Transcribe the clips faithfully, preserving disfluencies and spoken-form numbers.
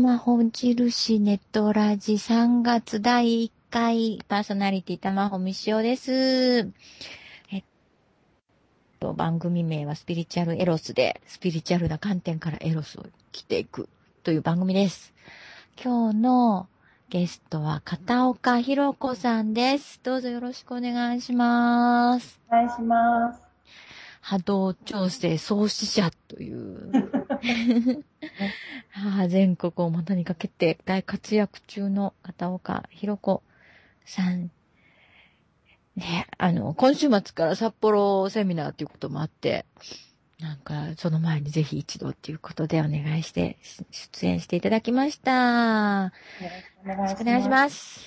玉穂印ネットラジさんがつだいいっかいパーソナリティ玉穂みしおです。えっと、番組名はスピリチュアルエロスで、スピリチュアルな観点からエロスを着ていくという番組です。今日のゲストは片岡ひろ子さんです。どうぞよろしくお願いします。 お願いします。 波動調整創始者という全国を股にかけて大活躍中の片岡ひろ子さん。ね、あの、今週末から札幌セミナーということもあって、なんか、その前にぜひ一度ということでお願いして、出演していただきました。 よろしくお願いします。 お願いします。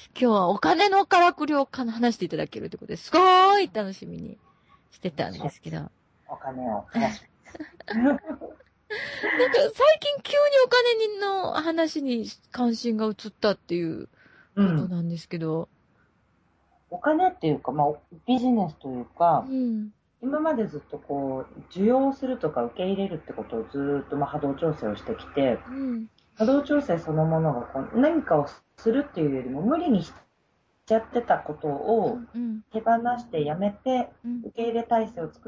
今日はお金のからくりを話していただけるということですごい楽しみにしてたんですけど。 お金を話します。 なんか最近急にお金の話に関心が移ったっていうことなんですけど。 うん、お金っていうか、まあ、ビジネスというか、 うん、 今までずっとこう、受容するとか受け入れるってことをずっと、まあ、波動調整をしてきて、 うん、 波動調整そのものがこう何かをするっていうよりも無理にしちゃってたことを手放してやめて、受け入れ体制を作って、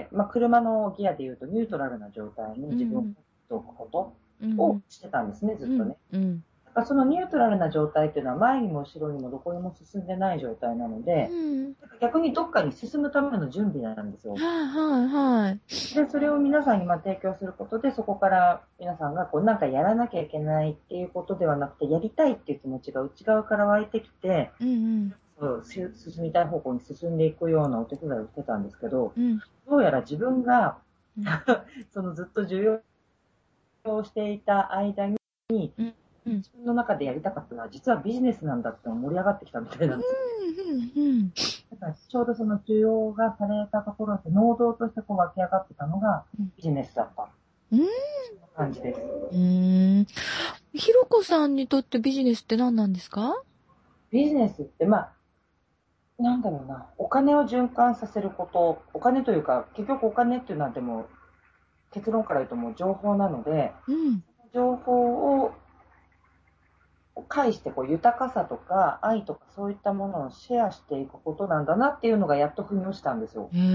まあ、車のギアでいうとニュートラルな状態に自分を持っておくことをしてたんですね、ずっとね。うんうん、だからそのニュートラルな状態っていうのは前にも後ろにもどこにも進んでない状態なので、うん、逆にどっかに進むための準備なんですよ。はいはいはい。 で、それを皆さんにま提供することで、そこから皆さんがこうなんかやらなきゃいけないっていうことではなくて、やりたいっていう気持ちが内側から湧いてきて、うんうんそう進みたい方向に進んでいくようなお手伝いをしてたんですけど、うん、どうやら自分が、うん、そのずっと重要していた間に、うんうん、自分の中でやりたかったのは実はビジネスなんだって盛り上がってきたみたいなんですよ。うんうんうん、だからちょうどその需要がされたところで能動としてこう湧き上がってたのがビジネスだった。うん、そんな感じです。 うーん。ひろこさんにとってビジネスって何なんですか？ ビジネスって、まあ、なんだろうな、お金を循環させること、お金というか、結局お金っていうのはでも、結論から言うともう情報なので、うん、情報を介してこう豊かさとか愛とかそういったものをシェアしていくことなんだなっていうのがやっと腑に落ちたんですよ。へ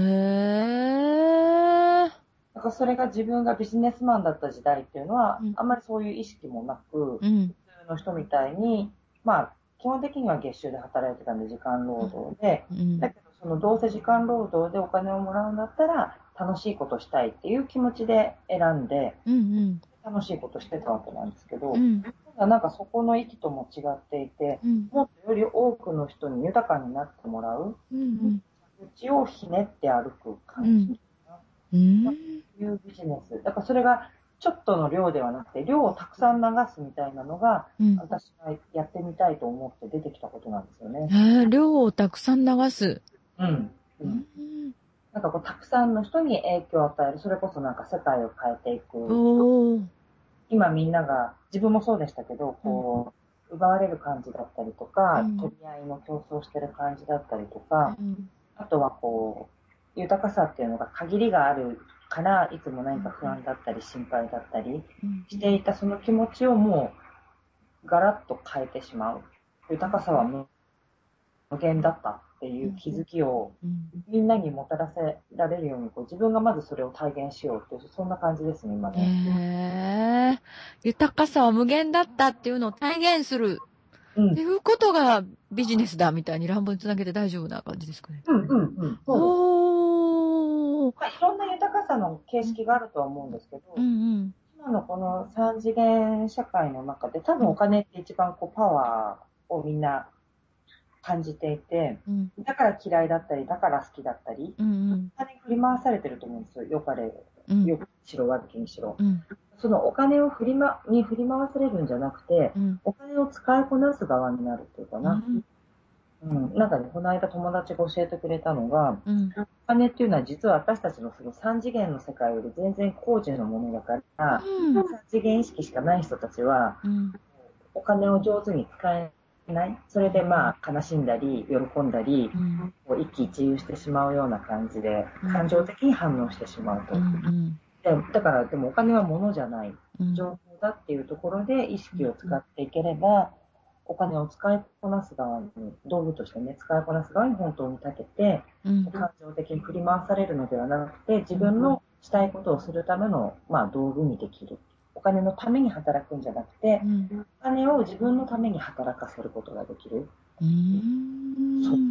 ー。だからそれが自分がビジネスマンだった時代っていうのは、うん、あんまりそういう意識もなく、うん、普通の人みたいに、まあ、基本的には月収で働いてたんで時間労働で、うん、だけどそのどうせ時間労働でお金をもらうんだったら楽しいことしたいっていう気持ちで選んで、うんうん、楽しいことしてたわけなんですけど、うん、なんかそこの意図とも違っていて、うん、もっとより多くの人に豊かになってもらう、うんうん、道をひねって歩く感じ。うん、いうビジネス。だからそれがちょっとの量ではなくて、量をたくさん流すみたいなのが、うん、私がやってみたいと思って出てきたことなんですよね。 えー、量をたくさん流す。 うん。うん。なんかこう、たくさんの人に影響を与える。それこそなんか世界を変えていく。今みんなが、自分もそうでしたけど、こう、うん、奪われる感じだったりとか、うん、取り合いの競争してる感じだったりとか、うん、あとはこう、豊かさっていうのが限りがあるから、いつも何か不安だったり心配だったりしていたその気持ちをもうガラッと変えてしまう。豊かさは無限だったっていう気づきをみんなにもたらせられるようにこう自分がまずそれを体現しようっていう、そんな感じですね、今ね。へー。豊かさは無限だったっていうのを体現する。うん、っていうことがビジネスだみたいに乱暴につなげて大丈夫な感じですかね。 うんうんうん。そうです。まあ、いろんな豊かさの形式があるとは思うんですけど、うんうん、今のこの三次元社会の中で多分お金って一番こうパワーをみんな感じていて、うん、だから嫌いだったり、だから好きだったり、うんうん、お金に振り回されてると思うんですよ。良かれ、良くしろ、悪きにしろ。うんそのお金を振り、ま、に振り回されるんじゃなくて、うん、お金を使いこなす側になるっていうかな。うん、うん、なんかね、この間友達が教えてくれたのが、うん、お金っていうのは実は私たちのそのさん次元の世界より全然高次のものだから、うん、さん次元意識しかない人たちは、うん、お金を上手に使えない。それでまあ悲しんだり、喜んだり、うん、こう一喜一憂してしまうような感じで、感情的に反応してしまうと。うんうんでだから、でもお金は物じゃない。 情報だっていうところで意識を使っていければ、お金を使いこなす側に、道具としてね、使いこなす側に本当に立てて、うん、感情的に振り回されるのではなくて、自分のしたいことをするための、まあ、道具にできる。お金のために働くんじゃなくて、うん、お金を自分のために働かせることができる。うん、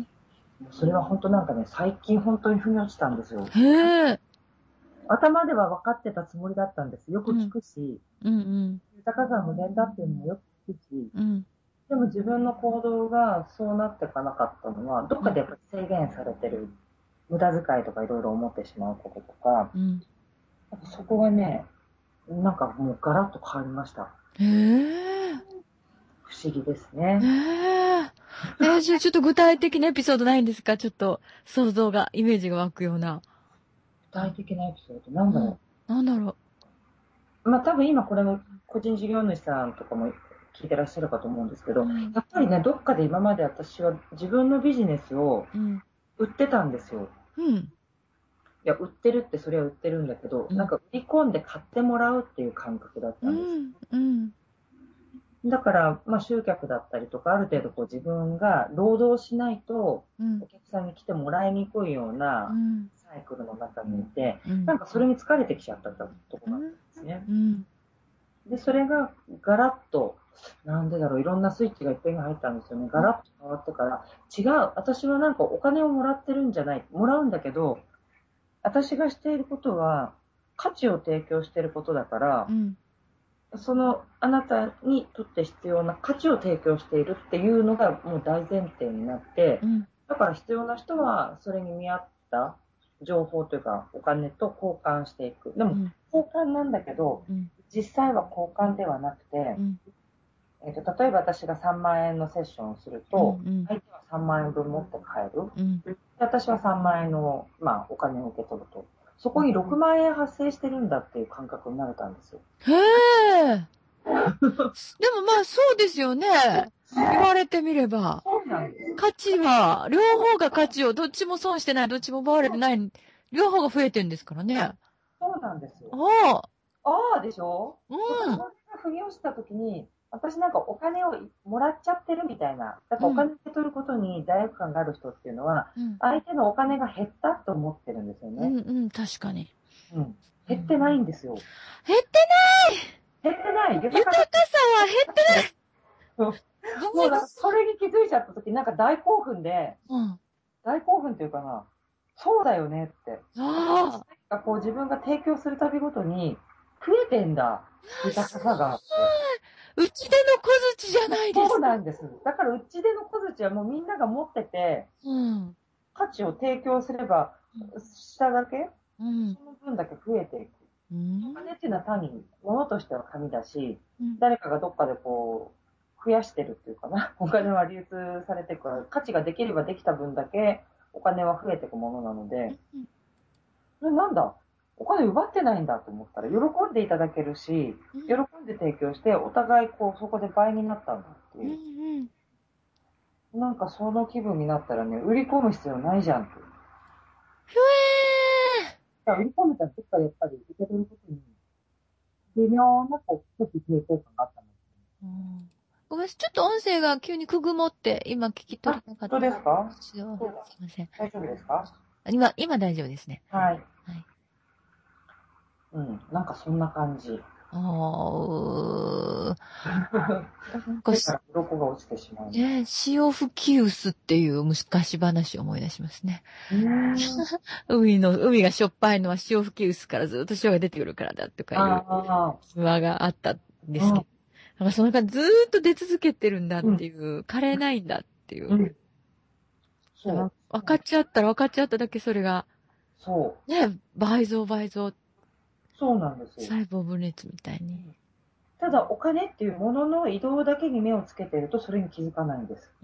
そ, それは本当なんかね、最近本当に腑に落ちたんですよ。へー。頭では分かってたつもりだったんです。よく聞くし、うんうんうん、豊かさ無限だっていうのもよく聞くし、うん、でも自分の行動がそうなっていかなかったのは、どっかでやっぱり制限されてる、無駄遣いとかいろいろ思ってしまうこととか、うん、そこがね、なんかもうガラッと変わりました。へー。不思議ですね。 へー。えー、じゃあちょっと具体的なエピソードないんですか？ちょっと想像が、イメージが湧くような。 具体的なエピソード、なんだろう、うん、なんだろう。まあ多分今これも個人事業主さんとかも聞いてらっしゃるかと思うんですけど、うん、やっぱりね、どっかで今まで私は自分のビジネスを売ってたんですよ。うん。いや、売ってるってそれは売ってるんだけど、うん、なんか売り込んで買ってもらうっていう感覚だったんです。うん。うんだから、まあ、集客だったりとか、ある程度こう自分が労働しないと、お客さんに来てもらいにくいようなサイクルの中にいて、うん、なんかそれに疲れてきちゃったところがあったんですね。うん、で、それがガラッと、なんでだろう、いろんなスイッチがいっぺんに入ったんですよね。ガラッと変わってから、違う、私はなんかお金をもらってるんじゃない、もらうんだけど、私がしていることは価値を提供していることだから、うんそのあなたにとって必要な価値を提供しているっていうのがもう大前提になって、うん、だから必要な人はそれに見合った情報というかお金と交換していく。でも交換なんだけど、うん、実際は交換ではなくて、うんえー、と例えば私がさんまんえんのセッションをすると、うんうん、相手はさんまんえんぶん持って帰る。うん、で私はさんまんえんの、まあ、お金を受け取ると。そこにろくまんえん発生してるんだっていう感覚になれたんですよ。 へー。でもまあそうですよね。言われてみれば。 そうなんです。 価値は、両方が価値を、どっちも損してない、どっちも奪われてない、両方が増えてるんですからね。 そうなんですよ。 ああ。ああでしょうん。それが腑に落ちたときに、私なんかお金をもらっちゃってるみたいな。だからお金を受け取ることに罪悪感がある人っていうのは、うん、相手のお金が減ったと思ってるんですよね。 うんうん、確かに。 うん。減ってないんですよ。 減ってない減ってない豊かさは減ってないもうなんかそれに気づいちゃったとき、なんか大興奮で、うん、大興奮っていうかな、そうだよねって。ああ。こう自分が提供するたびごとに、増えてんだ、豊かさが。 うちでの小槌じゃないですか。 そうなんです。だからうちでの小槌はもうみんなが持ってて、うん、価値を提供すれば、しただけ、うん、その分だけ増えていく。うん、お金っていうのは単に物としては紙だし、うん、誰かがどっかでこう、増やしてるっていうかな。お金は流通されていくから、価値ができればできた分だけお金は増えていくものなので、うん、なんだお金奪ってないんだと思ったら、喜んでいただけるし、喜んで提供して、お互いこう、そこで倍になったんだっていう。うんうん、なんかその気分になったらね、売り込む必要ないじゃんと。ふえー売り込むとどっかでやっぱり受け取ることに、微妙なこう、少し抵抗感があったんですよ、ね。 うんごめんなさい。ちょっと音声が急にくぐもって、今聞き取れなかった。 本当ですか？ すいません。 大丈夫ですか？ 今、今大丈夫ですね。 はい。はい。うん、なんかそんな感じ。ああ、なんか、鱗が落ちてしまう。 ね、潮吹き薄っていう昔話を思い出しますね。海の、海がしょっぱいのは潮吹き薄からずっと潮が出てくるからだとかいう話があったんですけど。なんかその間ずーっと出続けてるんだっていう、うん、枯れないんだっていう。うん、そう。分かっちゃったら分かっちゃっただけそれが。そう。ね、倍増倍増。 そうなんですよ。 細胞分裂みたいに。 ただお金っていうものの移動だけに目をつけてるとそれに気づかないんです。 うん。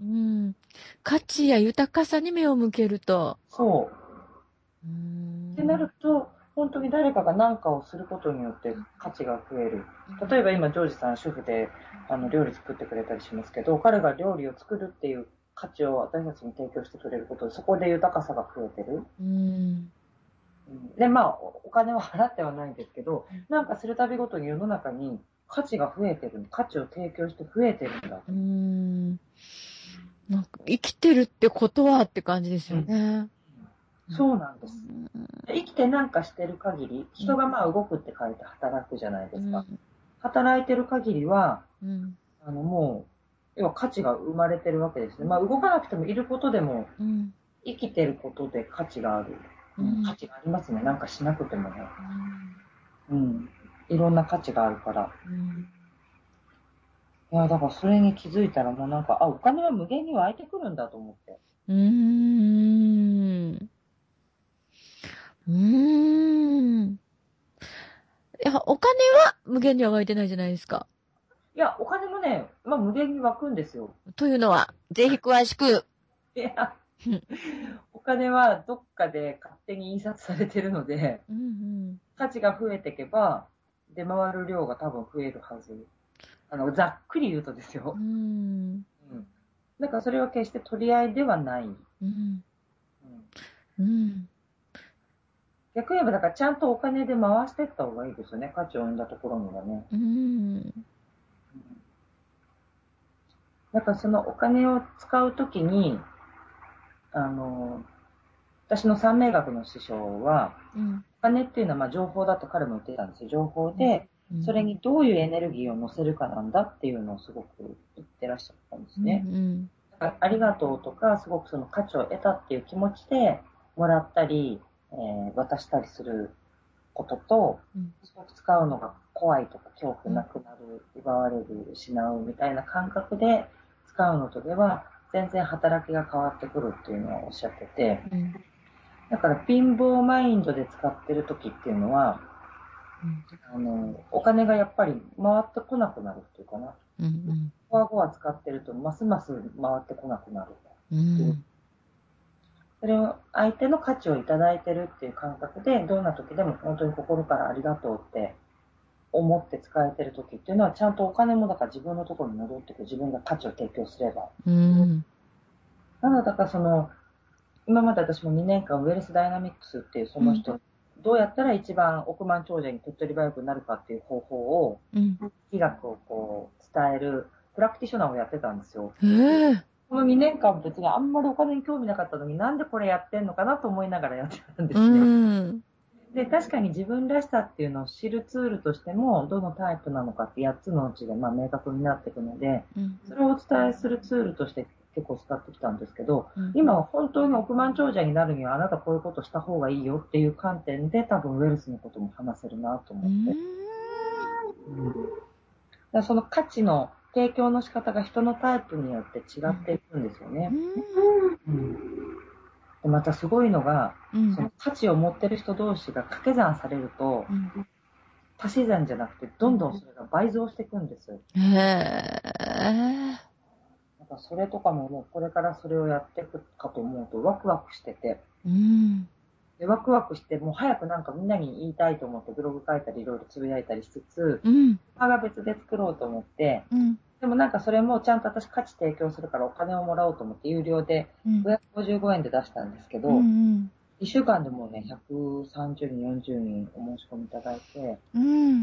価値や豊かさに目を向けると。 そう。うーんってなると、本当に誰かが何かをすることによって価値が増える。例えば今、ジョージさん主婦であの料理作ってくれたりしますけど、彼が料理を作るっていう価値を私たちに提供してくれることで、そこで豊かさが増えてる。うんで、まあ、お金を払ってはないんですけど、なんかするたびごとに世の中に価値が増えてる、価値を提供して増えてるんだ。 うーん。なんか生きてるってことはって感じですよね。 うん、そうなんです。生きてなんかしてる限り、人がまあ動くって書いて働くじゃないですか。うん、働いてる限りは、うん、あのもう、要は価値が生まれてるわけですね。まあ動かなくてもいることでも、うん、生きてることで価値がある。うん、価値がありますね。なんかしなくてもね。うん。うん、いろんな価値があるから。うん、いや、だからそれに気づいたらもうなんか、あ、お金は無限に湧いてくるんだと思って。うーん。 うーん。いや、お金は無限には湧いてないじゃないですか。 いや、お金もね、まあ無限に湧くんですよ。 というのは、ぜひ詳しく。 いや、お金はどっかで勝手に印刷されてるので、うんうん、価値が増えていけば、出回る量が多分増えるはず。あの、ざっくり言うとですよ。うん。うん、だからそれは決して取り合いではない。うん。うん。うん、逆に言えば、だからちゃんとお金で回していった方がいいですよね。価値を生んだところにはね。うん。だからそのお金を使うときに、あの、私の三名学の師匠は、うん、お金っていうのはまあ情報だと彼も言ってたんですよ。情報で、それにどういうエネルギーを乗せるかなんだっていうのをすごく言ってらっしゃったんですね。うんうん、だからありがとうとか、すごくその価値を得たっていう気持ちでもらったり、えー、渡したりすることと、すごく使うのが怖いとか恐怖なくなる、奪われる、失うみたいな感覚で使うのとでは、全然働きが変わってくるっていうのはおっしゃってて、うん、だから貧乏マインドで使ってる時っていうのは、うん、あのお金がやっぱり回ってこなくなるっていうかな。うんうん、ゴワゴワ使ってるとますます回ってこなくなる。うん、それを相手の価値をいただいてるっていう感覚で、どんな時でも本当に心からありがとうって思って使えてる時っていうのは、ちゃんとお金もだから自分のところに戻ってくる、自分が価値を提供すれば。うん、なので、だからその、今まで私もにねんかんウェルスダイナミックスっていうその人、うん、どうやったら一番億万長者に手っ取り早くなるかっていう方法を、うん、医学をこう伝えるプラクティショナーをやってたんですよ。このにねんかん別にあんまりお金に興味なかったのに、なんでこれやってんのかなと思いながらやってたんですね。うん、で、確かに自分らしさっていうのを知るツールとしても、どのタイプなのかってやっつのうちでまあ明確になっていくので、うん、それをお伝えするツールとして結構使ってきたんですけど、うん、今は本当に億万長者になるにはあなたこういうことした方がいいよっていう観点で多分ウェルスのことも話せるなと思って。うんうん、だからその価値の提供の仕方が人のタイプによって違っていくんですよね。うんうん、でまたすごいのが、うん、その価値を持ってる人同士が掛け算されると、うん、足し算じゃなくてどんどんそれが倍増していくんですよ。へー。なんかそれとかももうこれからそれをやっていくかと思うとワクワクしてて、うん、でワクワクしてもう早くなんかみんなに言いたいと思ってブログ書いたりいろいろつぶやいたりしつつ、うん、歯が別で作ろうと思って、うん、でもなんかそれもちゃんと私価値提供するからお金をもらおうと思って有料でごひゃくごじゅうごえんで出したんですけど、うんうん、いっしゅうかんでもうねひゃくさんじゅうにんよんじゅうにんお申し込みいただいて、うん、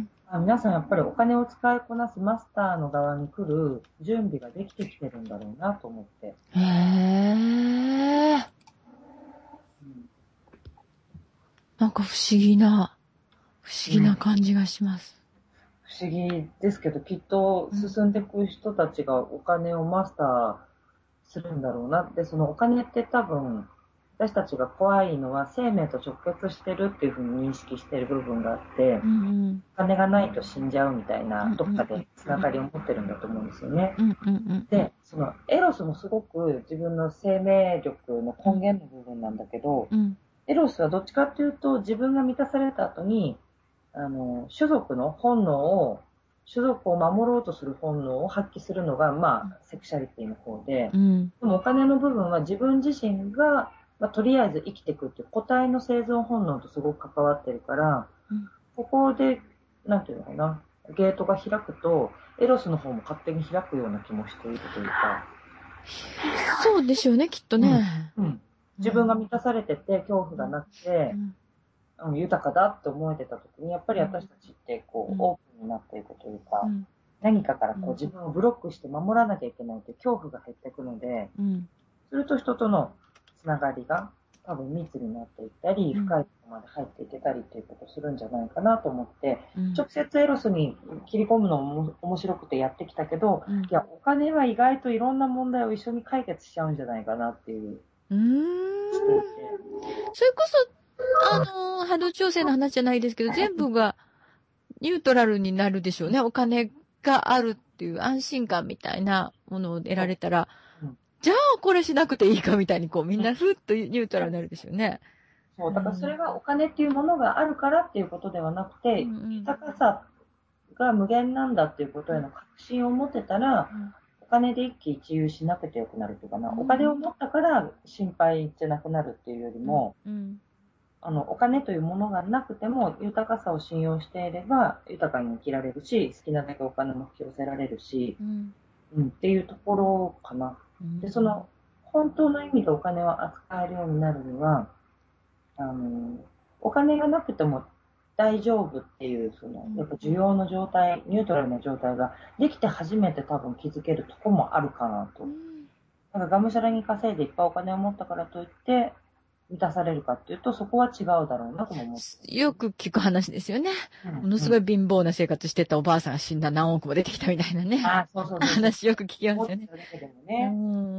皆さんやっぱりお金を使いこなすマスターの側に来る準備ができてきてるんだろうなと思って。へー。うん、なんか不思議な、不思議な感じがします。うん、不思議ですけど、きっと進んでいく人たちがお金をマスターするんだろうなって、そのお金って多分、私たちが怖いのは生命と直結してるっていうふうに認識してる部分があって、うんうん、お金がないと死んじゃうみたいな、どっかでつながりを持ってるんだと思うんですよね。うんうんうん、で、そのエロスもすごく自分の生命力の根源の部分なんだけど、うん、エロスはどっちかっていうと自分が満たされた後に、あの、種族の本能を、種族を守ろうとする本能を発揮するのが、まあ、セクシャリティの方で、うん、でもお金の部分は自分自身が、まあ、とりあえず生きていくっていう個体の生存本能とすごく関わってるから、うん、ここで、なんていうのかな、ゲートが開くと、エロスの方も勝手に開くような気もしているというか。 そうでしょうね、きっとね。 うんうん、自分が満たされてて、恐怖がなくて、うんうん、豊かだって思えてた時に、やっぱり私たちってこう、うん、オープンになっていくというか、うん、何かからこう自分をブロックして守らなきゃいけないという恐怖が減っていくので、うん、すると人とのつながりが多分密になっていったり、深いところまで入っていけたりっていうことをするんじゃないかなと思って、うん、直接エロスに切り込むのも面白くてやってきたけど、うん、いや、お金は意外といろんな問題を一緒に解決しちゃうんじゃないかなっていう。 うーん。それこそ、あの、波動調整の話じゃないですけど、全部がニュートラルになるでしょうね。お金があるっていう安心感みたいなものを得られたら、うん、じゃあこれしなくていいかみたいに、こうみんなふっとニュートラルになるでしょうね。 そう、だからそれがお金っていうものがあるからっていうことではなくて、うんうん、豊かさが無限なんだっていうことへの確信を持ってたら、うん、お金で一喜一憂しなくてよくなるというかな、うん、お金を持ったから心配じゃなくなるっていうよりも、うんうん、あの、お金というものがなくても豊かさを信用していれば豊かに生きられるし、好きなだけお金も引き寄せられるし、うんうん、っていうところかな。で、その本当の意味でお金を扱えるようになるには、あの、お金がなくても大丈夫っていう、その、やっぱ需要の状態、ニュートラルな状態ができて初めて多分気づけるとこもあるかなと。なんかがむしゃらに稼いでいっぱいお金を持ったからといって、満たされるかっていうと、そこは違うだろうなとも思って。 よく聞く話ですよね。うん、ものすごい貧乏な生活してたおばあさんが死んだ何億も出てきたみたいなね。 あ、そうそうそうそう。 話よく聞きますよね。ね、うん。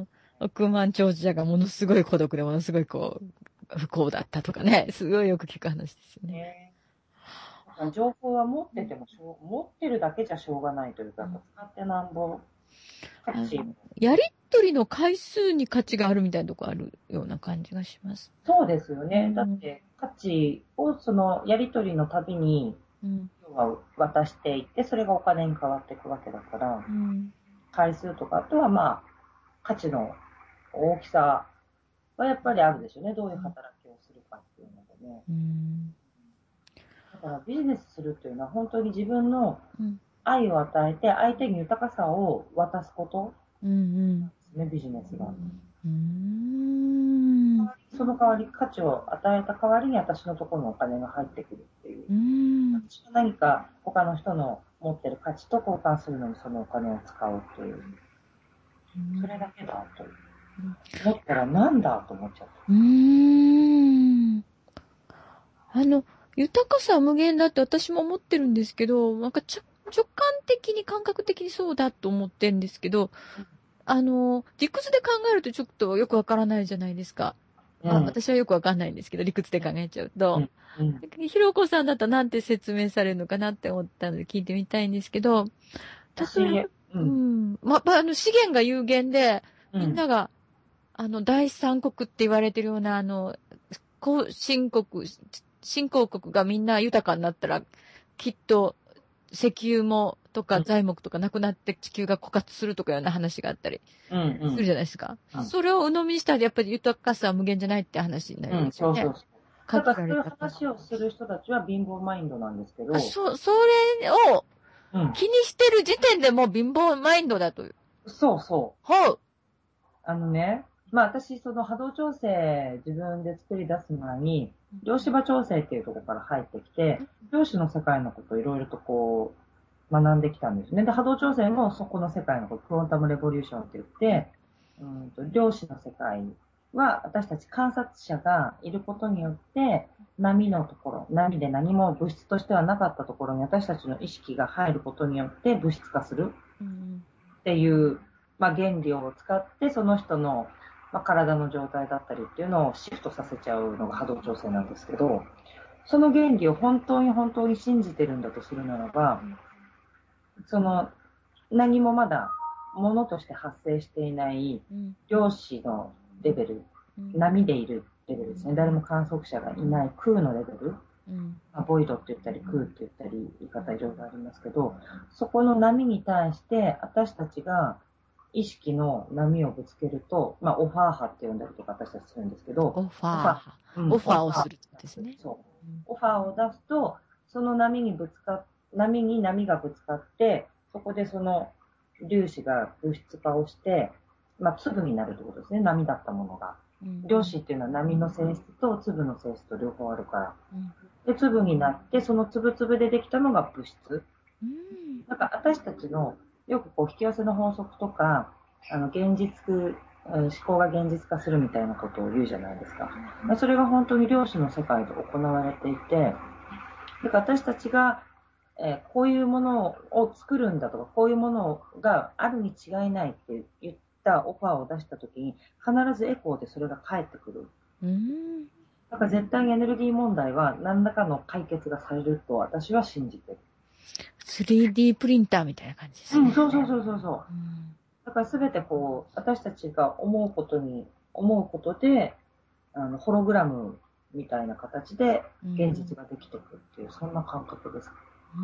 億万長者がものすごい孤独でものすごいこう、不幸だったとかね。すごいよく聞く話ですよね。 ね、情報は持っててもしょう、持ってるだけじゃしょうがないというか、使ってなんぼ。 やりとりの回数に価値があるみたいなとこあるような感じがします。 そうですよね。うん、だって価値をそのやりとりのたびに、うん、要は渡していって、それがお金に変わっていくわけだから、うん、回数とか、あとはまあ、価値の大きさはやっぱりあるでしょうね。どういう働きをするかっていうのでね。うん、だからビジネスするっていうのは本当に自分の愛を与えて相手に豊かさを渡すことなんですね、うんうん、ビジネスが。うーん、その代わり価値を与えた代わりに私のところのお金が入ってくるっていう。うーん、私が何か他の人の持ってる価値と交換するのにそのお金を使うという。それだけだと思ったらなんだと思っちゃった。うーん。あの、豊かさは無限だって私も思ってるんですけど、なんか直感的に感覚的にそうだと思ってるんですけど、あの、理屈で考えるとちょっとよくわからないじゃないですか。うん、あ、私はよくわかんないんですけど、理屈で考えちゃうと。うんうん、ひろこさんだったらなんて説明されるのかなって思ったので聞いてみたいんですけど、例えば、うん。ま、あの、資源が有限で、みんなが、うん、あの、第三国って言われてるような、あの、後進国、新興国がみんな豊かになったら、きっと、石油も、とか材木とかなくなって地球が枯渇するとかいうような話があったりするじゃないですか。うんうん、それを鵜呑みにしたらやっぱり豊かさは無限じゃないって話になるんですよね。うん、そうそうそう。 ただそういう話をする人たちは貧乏マインドなんですけど。 あ、そ、それを気にしてる時点でもう貧乏マインドだという。 うん、そうそう。 ほう。 あのね、まあ私、その波動調整自分で作り出す前に、量子場調整っていうところから入ってきて、量子の世界のことをいろいろとこう、学んできたんですね。で、波動調整もそこの世界のこと、クォンタムレボリューションって言って、うんと量子の世界は私たち観察者がいることによって、波のところ、波で何も物質としてはなかったところに私たちの意識が入ることによって物質化するっていう、まあ、原理を使ってその人の、まあ、体の状態だったりっていうのをシフトさせちゃうのが波動調整なんですけど、その原理を本当に本当に信じてるんだとするならば、その何もまだ物として発生していない量子のレベル、波でいるレベルですね。誰も観測者がいない空のレベル、まあ、ボイドって言ったり空って言ったり言い方いろいろありますけど、そこの波に対して私たちが意識の波をぶつけると、まあ、オファー波って呼んだりとか私たちするんですけど、 オファー波。うん、オファーをするんですね。 そう。オファーを出すと、その波にぶつかっ、波に波がぶつかって、そこでその粒子が物質化をして、まあ、粒になるってことですね。波だったものが。 うん、量子っていうのは波の性質と粒の性質と両方あるから。うん、で、粒になって、その粒々でできたのが物質。うん、なんか私たちの、よくこう引き寄せの法則とか、あの、現実、思考が現実化するみたいなことを言うじゃないですか。うん、それが本当に量子の世界で行われていて、だから私たちが、えー、こういうものを作るんだとか、こういうものがあるに違いないって言ったオファーを出したときに、必ずエコーでそれが返ってくる。うん、だから絶対にエネルギー問題は何らかの解決がされると私は信じてる。 スリーディー プリンターみたいな感じですね。 うん、そうそうそうそうそう。うん、だからすべてこう、私たちが思うことに、思うことで、あの、ホログラムみたいな形で現実ができてくるっていう、うん、そんな感覚です。うん、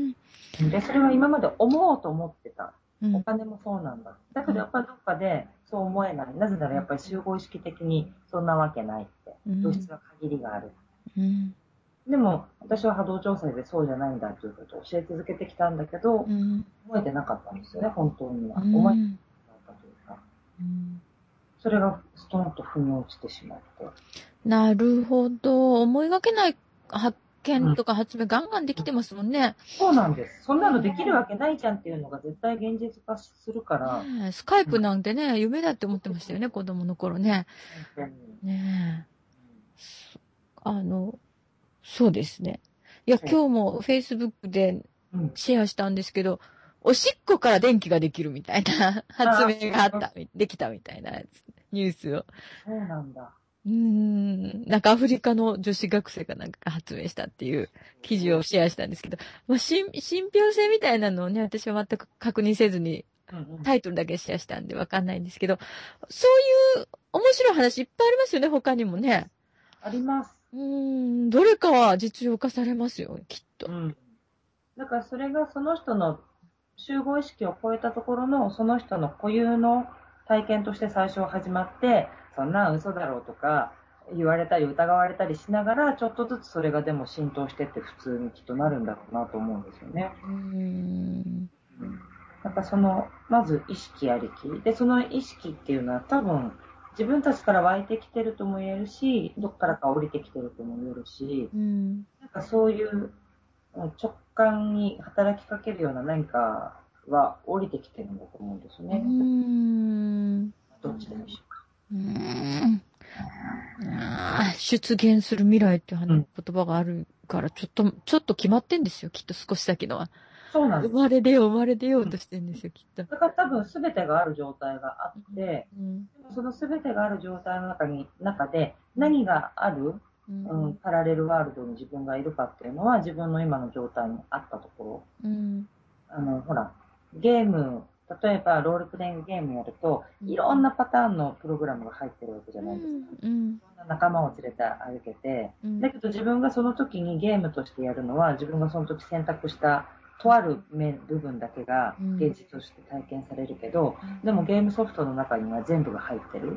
で、それは今まで思おうと思ってた。お金もそうなんだ。だけどやっぱりどっかでそう思えない。なぜならやっぱり集合意識的にそんなわけないって。物質は限りがある。うん、でも私は波動調査でそうじゃないんだということを教え続けてきたんだけど、うん、思えてなかったんですよね、本当には。うん、思えてなかったというか。うん、それがストンと腑に落ちてしまって。 なるほど。思いがけない発見とか発明、うん、ガンガンできてますもんね。 そうなんです。そんなのできるわけないじゃんっていうのが絶対現実化するから。 ね、スカイプなんてね、うん、夢だって思ってましたよね、子供の頃ね。ねえ。あの、そうですね。いや、今日も Facebook でシェアしたんですけど、うん、おしっこから電気ができるみたいな発明があった、できたみたいなニュースを。 そうなんだ。 うーん、なんかアフリカの女子学生がなんか発明したっていう記事をシェアしたんですけど、まあ、信憑性みたいなのをね、私は全く確認せずに、タイトルだけシェアしたんでわかんないんですけど、そういう面白い話いっぱいありますよね、他にもね。 あります。 うーん、どれかは実用化されますよ、きっと。うん。 だからそれがその人の集合意識を超えたところのその人の固有の体験として最初始まって、そんな嘘だろうとか言われたり疑われたりしながら、ちょっとずつそれがでも浸透してって普通にきっとなるんだろうなと思うんですよね。うーん。なんかその、まず意識ありき。で、その意識っていうのは多分自分たちから湧いてきてるとも言えるし、どっからか降りてきてるとも言えるし、うん、なんかそういう直感に働きかけるような何かは降りてきてるんだと思うんですね。うーん。どっちでもいいでしょうか。うーん。 あ出現する未来っていう、うん、言葉があるから、ちょっと、ちょっと決まってんですよ、きっと少しだけのは。 そうなんです。 生まれ出よう、生まれ出ようとしてるんですよ、うん、きっと。 だから多分全てがある状態があって、うん、その全てがある状態の中に、中で何がある、うんうん、パラレルワールドに自分がいるかっていうのは自分の今の状態にあったところ。うん、あの、ほら、ゲーム、例えばロールプレイングゲームやると、いろんなパターンのプログラムが入ってるわけじゃないですか。うん、いろんな仲間を連れて歩けて、うん、だけど自分がその時にゲームとしてやるのは、自分がその時選択したとある面、部分だけが現実として体験されるけど、うん、でもゲームソフトの中には全部が入ってる。うん、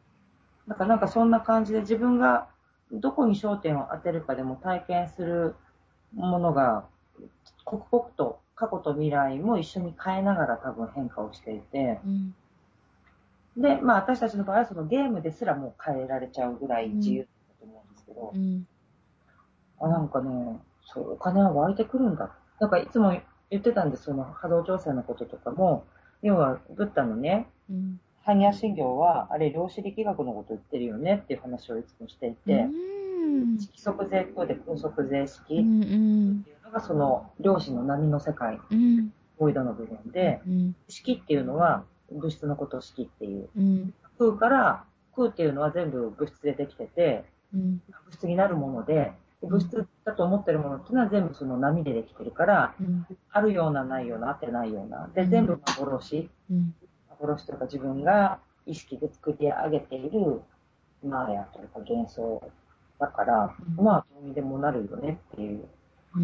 だからなんかそんな感じで自分がどこに焦点を当てるかでも体験するものが刻々と過去と未来も一緒に変えながら多分変化をしていて、うん、で、まあ私たちの場合はそのゲームですらもう変えられちゃうぐらい自由だと思うんですけど、うん、あ、なんかね、そう、お金は湧いてくるんだ。なんかいつも言ってたんです、その波動調整のこととかも、要はブッダのね、うん、般若心経はあれ量子力学のこと言ってるよねっていう話をいつもしていて、色即是空で空即是色っていうのがその量子の波の世界、ボイドの部分で、色っていうのは物質のことを色っていう、空から空っていうのは全部物質でできてて、物質になるもので、物質だと思ってるものっていうのは全部その波でできてるから、あるようなないようなあってないようなで全部幻、幻というか自分が意識で作り上げているマーヤというか幻想だから、うん、まあどうにでもなるよねっていう、うん、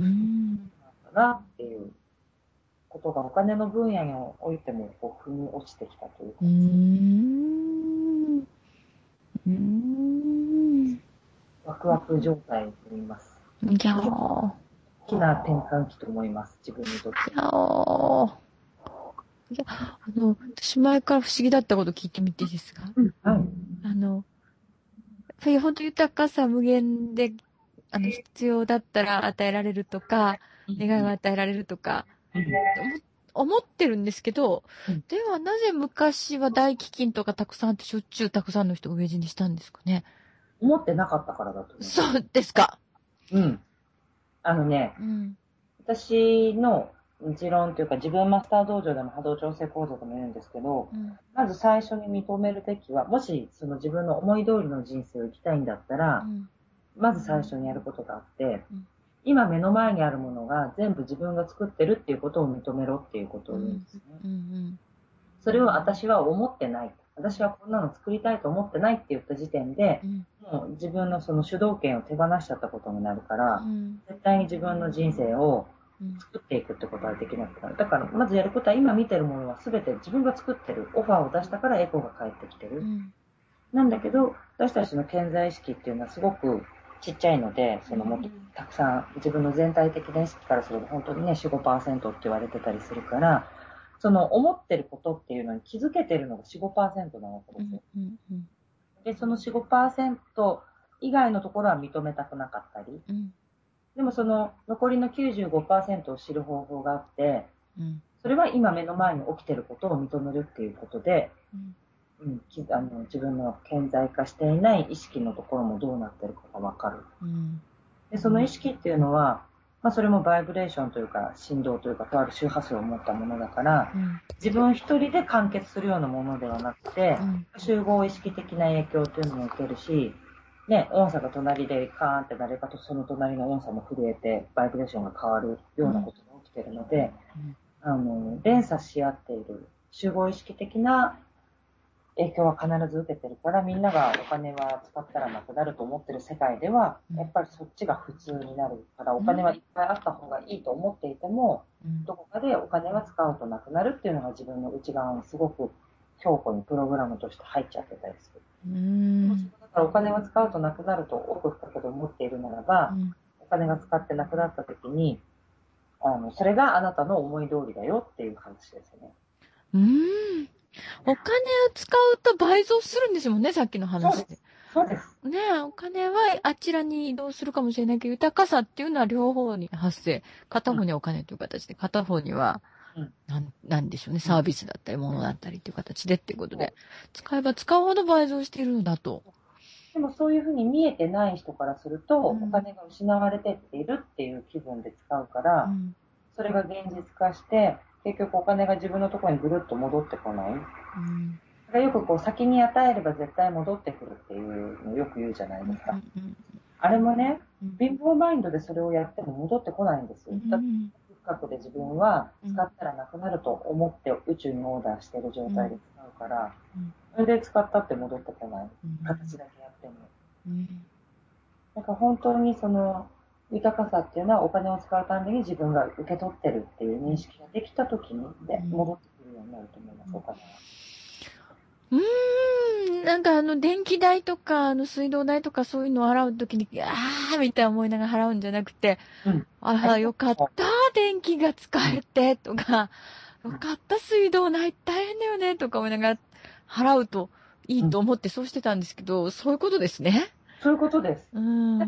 なんだなっていうことがお金の分野においてもこう腑に落ちてきたというか、うーん、うーん、ワクワク状態と言います。いやー、大きな転換期と思います、自分にとって。いやー、いや、あの、私前から不思議だったこと聞いてみていいですか？うん、はい。 あの、やっぱり本当豊かさ無限で、あの、必要だったら与えられるとか、願いを与えられるとか、思思ってるんですけど、ではなぜ昔は大飢饉とかたくさんあってしょっちゅうたくさんの人を飢え死にしたんですかね。 思ってなかったからだと思う。 そうですか。 うん。あのね、うん、私の持論というか自分マスター道場でも波動調整講座でも言うんですけど、うん、まず最初に認めるべきは、もしその自分の思い通りの人生を生きたいんだったら、うん、まず最初にやることがあって、うん、今目の前にあるものが全部自分が作ってるっていうことを認めろっていうことを言うんですね。うんうんうん、それを私は思ってない。私はこんなの作りたいと思ってないって言った時点で、うん、もう自分のその主導権を手放しちゃったことになるから、うん、絶対に自分の人生を作っていくってことはできなくなる。だからまずやることは今見てるものは全て自分が作ってる。オファーを出したからエコが返ってきてる。うん、なんだけど、私たちの潜在意識っていうのはすごくちっちゃいので、そのもっとたくさん自分の全体的な意識からすると本当にね、よん、ごパーセントって言われてたりするから、その思ってることっていうのに気づけてるのが よん、ごパーセント なわけですよ。うんうんうん、で、その よん、ごパーセント 以外のところは認めたくなかったり、うん、でもその残りの きゅうじゅうごパーセント を知る方法があって、うん、それは今目の前に起きてることを認めるっていうことで、うんうん、あの自分の顕在化していない意識のところもどうなってるかが分かる。うん、でその意識っていうのは、まあ、それもバイブレーションというか振動というかとある周波数を持ったものだから、うん、自分一人で完結するようなものではなくて、うん、集合意識的な影響というのも受けるし、ね、音差が隣でカーンって誰かとその隣の音差も震えてバイブレーションが変わるようなことが起きているので、うん、あの連鎖し合っている集合意識的な影響は必ず受けてるから、みんながお金は使ったらなくなると思ってる世界では、やっぱりそっちが普通になるから、お金はいっぱいあった方がいいと思っていても、どこかでお金は使うとなくなるっていうのが自分の内側にすごく強固にプログラムとして入っちゃってたりする。うんだからお金は使うとなくなると奥深くで思っているならば、うん、お金が使ってなくなった時に、あの、それがあなたの思い通りだよっていう話ですね。 うーん。お金を使うと倍増するんですもんね、さっきの話で。 そうです。 ねえ、お金はあちらに移動するかもしれないけど、豊かさっていうのは両方に発生。片方にお金という形で、片方には、うん、なん、なんでしょうね、サービスだったり、物だったりっていう形でっていうことで、使えば使うほど倍増しているのだと。 でもそういうふうに見えてない人からすると、うん、お金が失われてっているっていう気分で使うから、うん、それが現実化して、結局お金が自分のところにぐるっと戻ってこない。うん、だからよくこう先に与えれば絶対戻ってくるっていうのをよく言うじゃないですか。うんうん、あれもね、貧乏マインドでそれをやっても戻ってこないんですよ。だって深くで自分は使ったらなくなると思って宇宙にオーダーしてる状態で使うから、それで使ったって戻ってこない。形だけやっても。なんか本当にその豊かさっていうのはお金を使うために自分が受け取ってるっていう認識ができた時にで戻ってくるようになると思います、お金は。 うーん、なんかあの、電気代とか、あの、水道代とかそういうのを払うときに、あーみたいな思いながら払うんじゃなくて、うん、ああ、よかった、電気が使えて、とか、よかった、水道ない、大変だよね、とか思いながら払うといいと思ってそうしてたんですけど、うん、そういうことですね。 そういうことです。うん、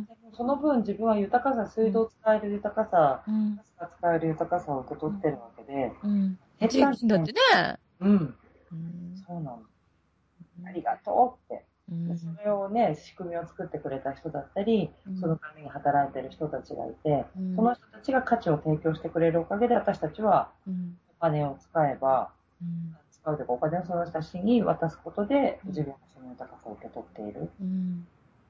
その分自分は豊かさ、水道使える豊かさ、ガスが使える豊かさを受け取ってるわけで、うん。 税金だってね。 うん。うん、そうなの。ありがとうって。うん、それをね、仕組みを作ってくれた人だったり、うん、そのために働いてる人たちがいて、うん、その人たちが価値を提供してくれるおかげで、私たちはお金を使えば、うん、使うというか、お金をその人たちに渡すことで、自分がその豊かさを受け取っている。うん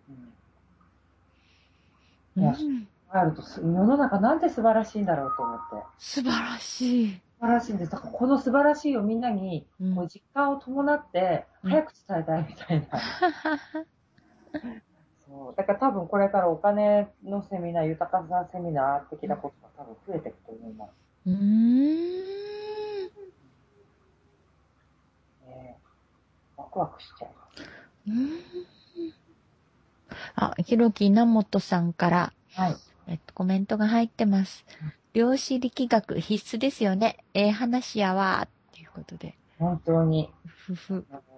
うん、いや、あると、世の中なんて素晴らしいんだろうと思って。 素晴らしい。 素晴らしいんです。だからこの素晴らしいをみんなに、こう実感を伴って、早く伝えたいみたいな。うんそうだから多分これからお金のセミナー、豊かさセミナー的なことが多分増えていくと思います。うーん。えー、ワクワクしちゃいます。うーんあ、ひろきなもとさんから、はい。えっと、コメントが入ってます。量子力学必須ですよね。ええ話やわーっていうことで。 本当に。 ふふ。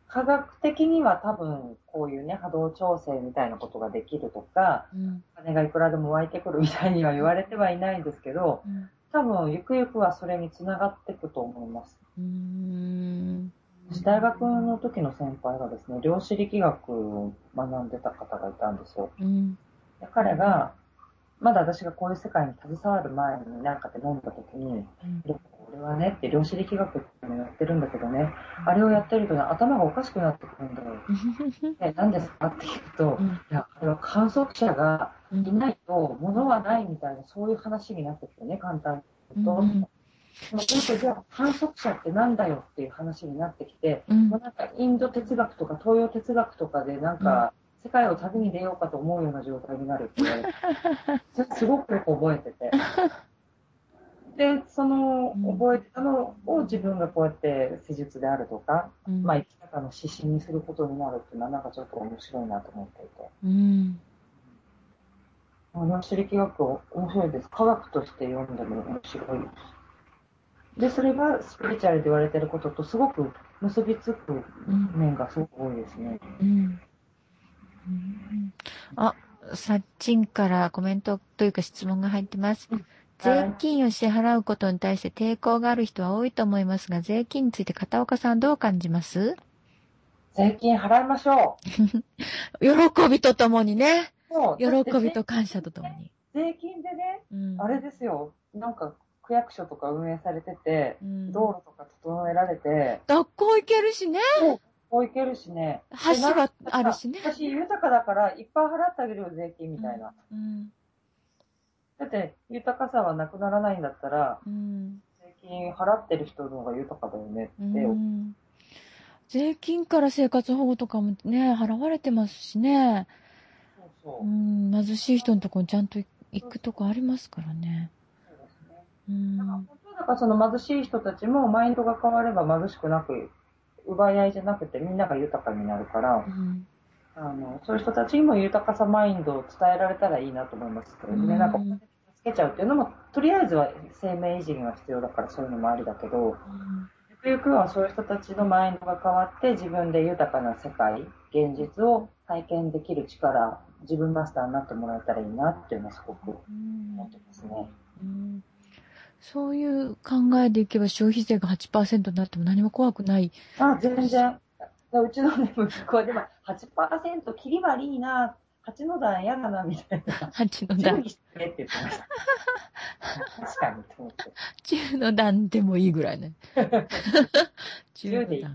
科学的には多分こういうね、波動調整みたいなことができるとか、うん、金がいくらでも湧いてくるみたいには言われてはいないんですけど、うん、多分ゆくゆくはそれにつながっていくと思います。うーん、大学の時の先輩がですね、量子力学を学んでた方がいたんですよ。うん、で彼が、まだ私がこういう世界に携わる前になんかで飲んだ時に、うん、俺はねって量子力学っていうのをやってるんだけどね、うん、あれをやってるとね、頭がおかしくなってくるんだよ。え、何ですかって聞くと、うん、いや、あれは観測者がいないと物はないみたいな、そういう話になってきてね、簡単に言うと。うんうん、じゃあ観測者ってなんだよっていう話になってきて、うん、なんかインド哲学とか東洋哲学とかでなんか、うん、世界を旅に出ようかと思うような状態になるって言われて、すごくよく覚えてて。で、その覚えてたのを自分がこうやって施術であるとか、うん、まあ生き方の指針にすることになるっていうのはなんかちょっと面白いなと思っていて。うん。量子力学面白いです。科学として読んでも面白いです。で、それがスピリチュアルで言われてることとすごく結びつく面がすごく多いですね。うんうんうん、あ、さっちんからコメントというか質問が入ってます。税金を支払うことに対して抵抗がある人は多いと思いますが、税金について片岡さんどう感じます？ 税金払いましょう。喜びとともにね。喜びと感謝とともに。 税金でね、うん、あれですよ、なんか区役所とか運営されてて、うん、道路とか整えられて。 学校行けるしね。 学校行けるしね。 橋はあるしね。 私豊かだからいっぱい払ってあげるよ、税金みたいな。うんうんだって豊かさはなくならないんだったら、うん、税金払ってる人の方が豊かだよねって、うん。 税金から生活保護とかもね、払われてますしね。そうそう。うん、貧しい人のところにちゃんと行くとこありますからね。そうですね。うん。本当だからその貧しい人たちもマインドが変われば貧しくなく、奪い合いじゃなくてみんなが豊かになるから、うん、あのそういう人たちにも豊かさマインドを伝えられたらいいなと思いますけどね。うん、なんかお金で助けちゃうっていうのも、とりあえずは生命維持には必要だからそういうのもありだけど、うん、ゆくゆくはそういう人たちのマインドが変わって自分で豊かな世界、現実を体験できる力、自分マスターになってもらえたらいいなっていうのはすごく思ってますね。うんうんそういう考えでいけば消費税が はちパーセント になっても何も怖くない。 あ、全然。うちのね、息子はでも はちパーセント 切り悪いな、はちの段嫌だな、みたいな。 はちの段。 じゅうにしてって言ってました。確かにと思って。 じゅうの段でもいいぐらいね。 じゅうでいい。は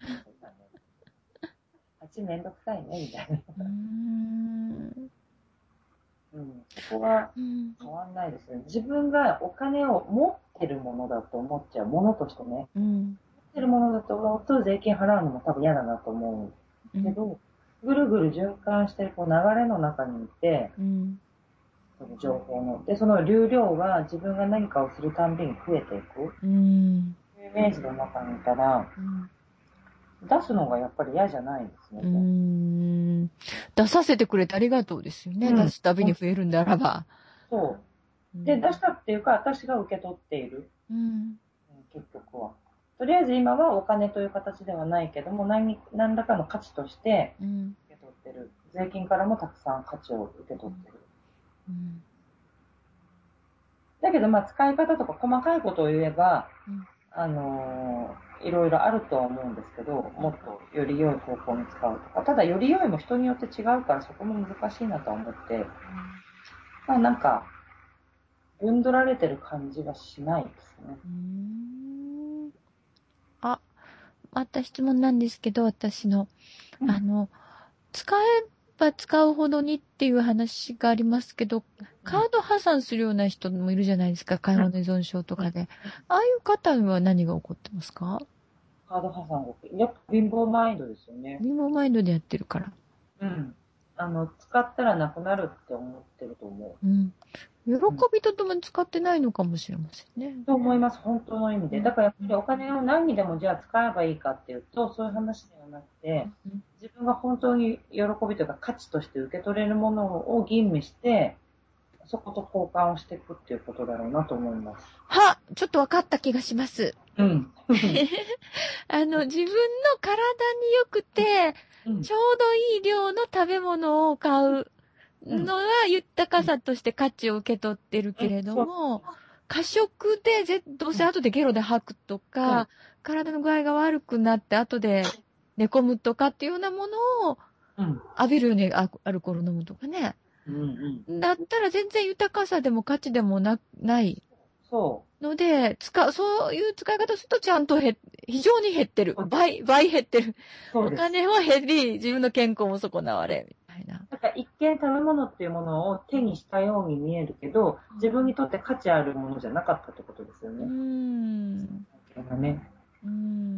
ちめんどくさいね、みたいな。うーん。うん、そこは変わんないですね。自分がお金を持ってるものだと思っちゃうものとしてね、うん、持ってるものだと思うと税金払うのも多分嫌だなと思うけど、うん、ぐるぐる循環してるこう流れの中にいて、うん、その情報のでその流量が自分が何かをするたんびに増えていく、うん、そういうイメージの中にいたら、うん出すのがやっぱり嫌じゃないですね。うーん出させてくれてありがとうですよね。うん、出すたびに増えるんであらば。 そう。で、出したっていうか、私が受け取っている。うん、結局は。とりあえず今はお金という形ではないけども、何、何らかの価値として受け取ってる。うん、税金からもたくさん価値を受け取ってる。うん、だけど、まあ、使い方とか細かいことを言えば、うん、あのー、いろいろあるとは思うんですけど、もっとより良い方向に使うとか、ただより良いも人によって違うからそこも難しいなとは思って、うん、まあなんか、分取られてる感じはしないですね。うーんあ、また質問なんですけど、私の、うん、あの、使えば使うほどにっていう話がありますけど、カード破産するような人もいるじゃないですか、買い物依存症とかで。ああいう方は何が起こってますか？ カード破産が起きる。やっぱ貧乏マインドですよね。 貧乏マインドでやってるから。 うん。あの、使ったらなくなるって思ってると思う。 うん。喜びとともに使ってないのかもしれませんね。 と思います、本当の意味で。だからやっぱりお金を何にでもじゃあ使えばいいかっていうと、そういう話ではなくて、自分が本当に喜びというか価値として受け取れるものを吟味して、そこと交換をしていくっていうことだろうなと思います。 はちょっと分かった気がします。 うん。 あの、自分の体に良くて、 うん、 ちょうどいい量の食べ物を買うのは豊かさとして価値を受け取ってるけれども、過食でぜ、どうせ後でゲロで吐くとか、うん、体の具合が悪くなって後で寝込むとかっていうようなものを浴びるようにアルコール飲むとかね。 うんうん、 だったら全然豊かさでも価値でもな、ない。 そう。 ので、使う、そういう使い方するとちゃんと減、非常に減ってる。倍、倍減ってる。お金は減り、自分の健康も損なわれ、みたいな。 なんか一見食べ物っていうものを手にしたように見えるけど、自分にとって価値あるものじゃなかったってことですよね。 うーん。 ね。 うん。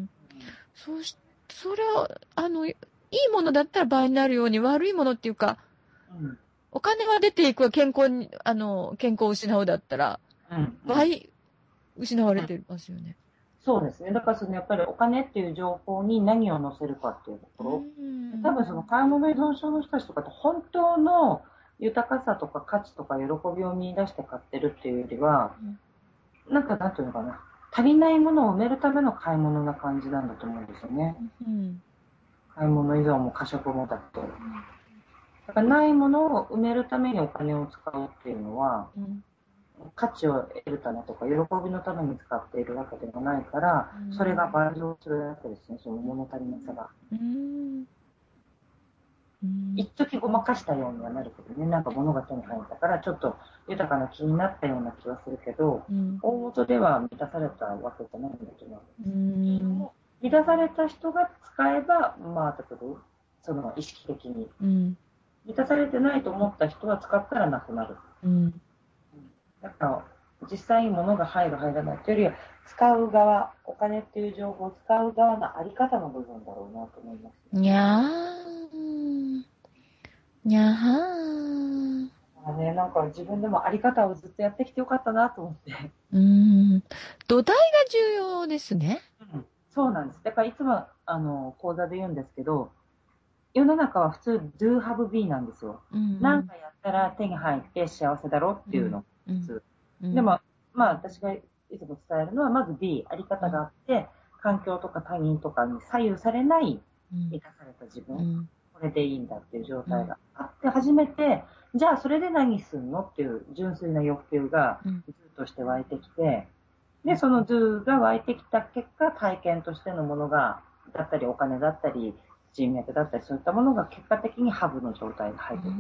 そうし、それは、あの、いいものだったら倍になるように、悪いものっていうか、うん、お金は出ていくわ、健康に、あの、健康を失うだったら、うん、倍失われてますよね。 そうですね。だからそのやっぱりお金っていう情報に何を載せるかっていうところ。うん、多分その買い物依存症の人たちとかって本当の豊かさとか価値とか喜びを見出して買ってるっていうよりは、うん、なんかなんていうのかな。足りないものを埋めるための買い物な感じなんだと思うんですよね。うん、買い物依存も過食もだと。だからないものを埋めるためにお金を使うっていうのは、うん、価値を得るためとか喜びのために使っているわけでもないから、うん、それが倍増するわけですね、その物足りなさが。うんうん、一時ごまかしたようにはなるけどね、なんか物が手に入ったからちょっと豊かな気になったような気はするけど、うん、大元では満たされたわけじゃないんだと思うんです。うん、満たされた人が使えば、まあ、だけど、その意識的に、うん。満たされてないと思った人は使ったらなくなる。うん、だから実際に物が入る入らないというよりは使う側、お金っていう情報を使う側のあり方の部分だろうなと思います、ね。 にゃーにゃはー。 まあね、なんか自分でもあり方をずっとやってきてよかったなと思って。 うーん。土台が重要ですね。 うん、そうなんです。だからいつもあの講座で言うんですけど、世の中は普通 do have be なんですよ。うん、なんかやったら手に入って幸せだろっていうの、うん、普通。うん、でも、まあ私がいつも伝えるのは、まず be、あり方があって、うん、環境とか他人とかに左右されない満たされた自分、うん、これでいいんだっていう状態があって初めて、じゃあそれで何すんのっていう純粋な欲求がずっとして湧いてきて、で、その do が湧いてきた結果、体験としてのものが、だったりお金だったり、人脈だったりそういったものが結果的にハブの状態に入ってく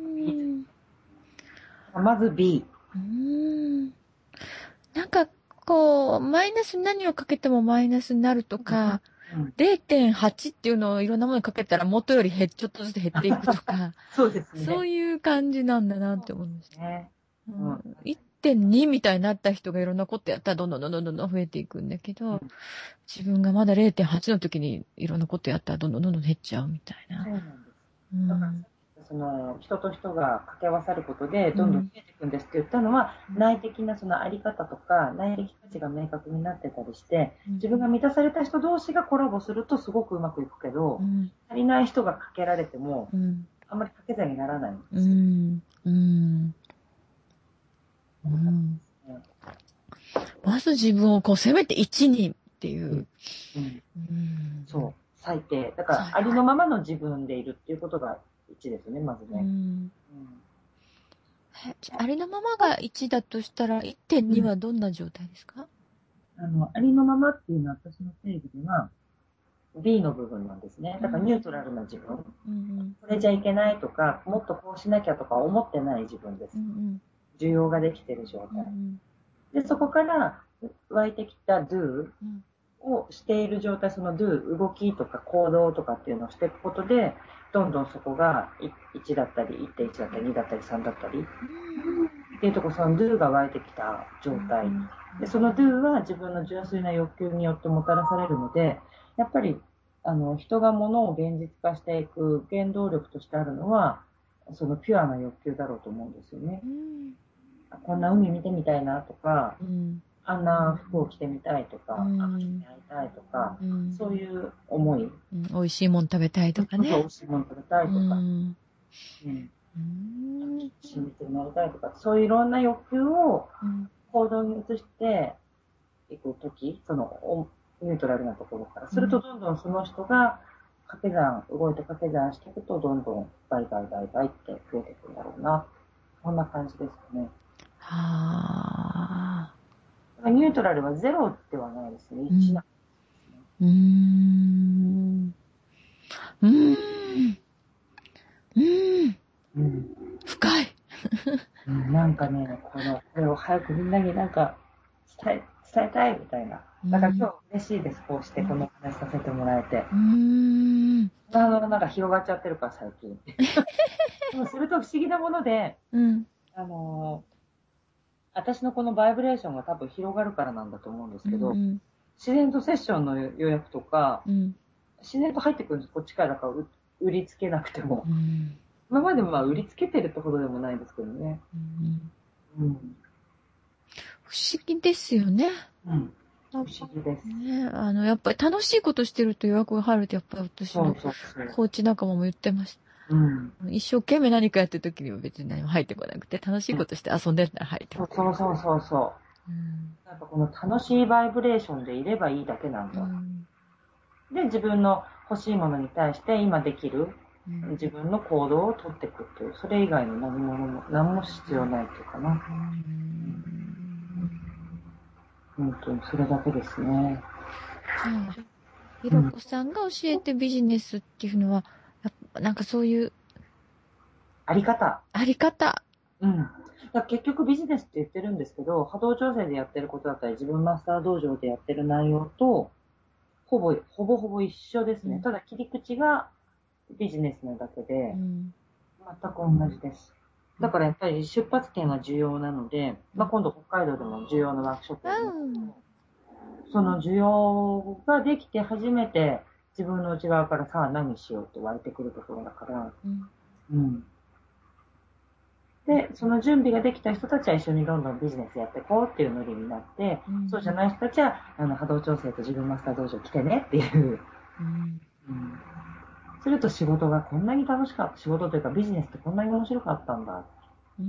る。まず B。 うーん。なんか、こう、マイナスに何をかけてもマイナスになるとか、うん、れいてんはち っていうのをいろんなものにかけたら元より減ちょっとずつ減っていくとか、 そうですね。 そういう感じなんだなって思いました。ね、うん、いってんに みたいになった人がいろんなことやったらどんどんどんどんどんどん増えていくんだけど、うん、自分がまだ れいてんはち の時にいろんなことやったらどんどんどんどん減っちゃうみたいな。そうなんです。 うん、だからその人と人が掛け合わさることでどんどん増えていくんですって言ったのは、うん、内的なそのあり方とか内的価値が明確になってたりして、うん、自分が満たされた人同士がコラボするとすごくうまくいくけど、うん、足りない人がかけられても、うん、あんまり掛け算にならないんですよ。うんうんうん、まず自分をこうせめていちにんっていう、うんうんうん、そう最低だからありのままの自分でいるっていうことがいちですねまずね、うんうん、 ありのままがいちだとしたら いってんに はどんな状態ですか？ あのありのままっていうのは私の定義では B の部分なんですね。だからニュートラルな自分、うんうん、これじゃいけないとかもっとこうしなきゃとか思ってない自分です、うんうん、需要ができてる状態、うんうん、でそこから湧いてきた do をしている状態、その do 動きとか行動とかっていうのをしていくことでどんどんそこがいちだったり いってんいち だったりにだったりさんだったり、うん、っていうところその do が湧いてきた状態で、その do は自分の純粋な欲求によってもたらされるので、やっぱりあの人が物を現実化していく原動力としてあるのはそのピュアな欲求だろうと思うんですよね、うん、こんな海見てみたいなとか、うん、あんな服を着てみたいとか、うん、あの人に会いたいとか、うん、そういう思い、 うん、美味しいもん食べたいとかね、 美味しいもん食べたいとか、うんうんうん、親密になりたいとか、そういういろんな欲求を行動に移していくとき、その、ニュートラルなところから。すると、どんどんその人が、掛け算、動いて掛け算していくと、どんどん、倍倍倍倍って増えていくんだろうな。こんな感じですかね。 はあ。ニュートラルはゼロではないですね。いちなんですね。 うーん。うーん。うーん。うん。深い。 うん、なんかね、この、これを早くみんなになんか伝え、伝えたいみたいな。だから今日嬉しいです。こうしてこの話させてもらえて。 うーん。 あの、なんか広がっちゃってるから最近。でもすると不思議なもので、 うん。 あのー、私のこのバイブレーションが多分広がるからなんだと思うんですけど、 うん、 自然とセッションの予約とか、 うん、 自然と入ってくるんです。こっちからだから売りつけなくても。 うん、 今までもまあ売りつけてるってほどでもないですけどね。 うん、 うん。 不思議ですよね。 うん。不思議です。 ね、あの、やっぱり楽しいことしてると予約が入ると、やっぱり私のコーチ仲間も言ってました。うん、一生懸命何かやってる時には別に何も入ってこなくて、楽しいことして遊んでるなら入ってこない。そうそうそうそう。うん、なんかこの楽しいバイブレーションでいればいいだけなんだ。うん、で、自分の欲しいものに対して今できる、うん、自分の行動を取っていくっていう、それ以外の何もも何も必要ないっていうかな。うん、本当にそれだけですね。 じゃあ、ひろこさんが教えてビジネスっていうのは、やっぱなんかそういう、 あり方。 あり方。 うん。だ結局ビジネスって言ってるんですけど、波動調整でやってることだったり、自分マスター道場でやってる内容と、ほぼ、ほぼほぼ一緒ですね。うん、ただ切り口がビジネスなだけで、うん、全く同じです。だからやっぱり出発点は重要なので、まあ、今度北海道でも重要なワークショップやるんですけど、その需要ができて初めて自分の内側からさあ何しようって湧いてくるところだから、うんうん、で、その準備ができた人たちは一緒にどんどんビジネスやっていこうっていうノリになって、うん、そうじゃない人たちはあの波動調整と自分マスター道場来てねっていう、うんうん、すると仕事がこんなに楽しかった、仕事というかビジネスってこんなに面白かったんだ、うん、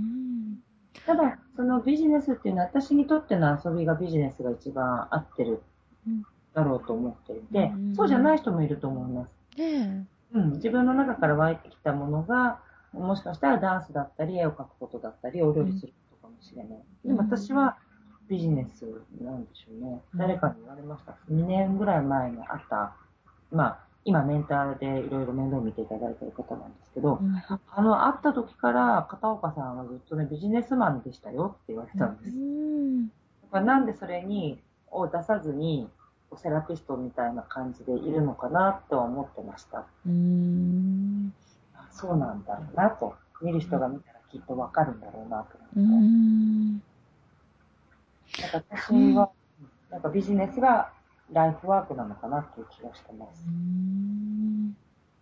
ただそのビジネスっていうのは私にとっての遊びがビジネスが一番合ってるだろうと思っていて、うん、そうじゃない人もいると思います、ねうん、自分の中から湧いてきたものがもしかしたらダンスだったり絵を描くことだったりお料理することかもしれない、うん、でも私はビジネスなんでしょうね、うん、誰かに言われました。にねんぐらい前にあったまあ今メンターでいろいろ面倒見ていただいている方なんですけど、うん、あの会った時から片岡さんはずっとねビジネスマンでしたよって言われたんです、うん、だからなんでそれにを出さずにセラピストみたいな感じでいるのかなとは思ってました。うーんそうなんだろうなと。見る人が見たらきっとわかるんだろうなと思って。うーんなんか私は、なんかビジネスがライフワークなのかなっていう気がしてます。うーん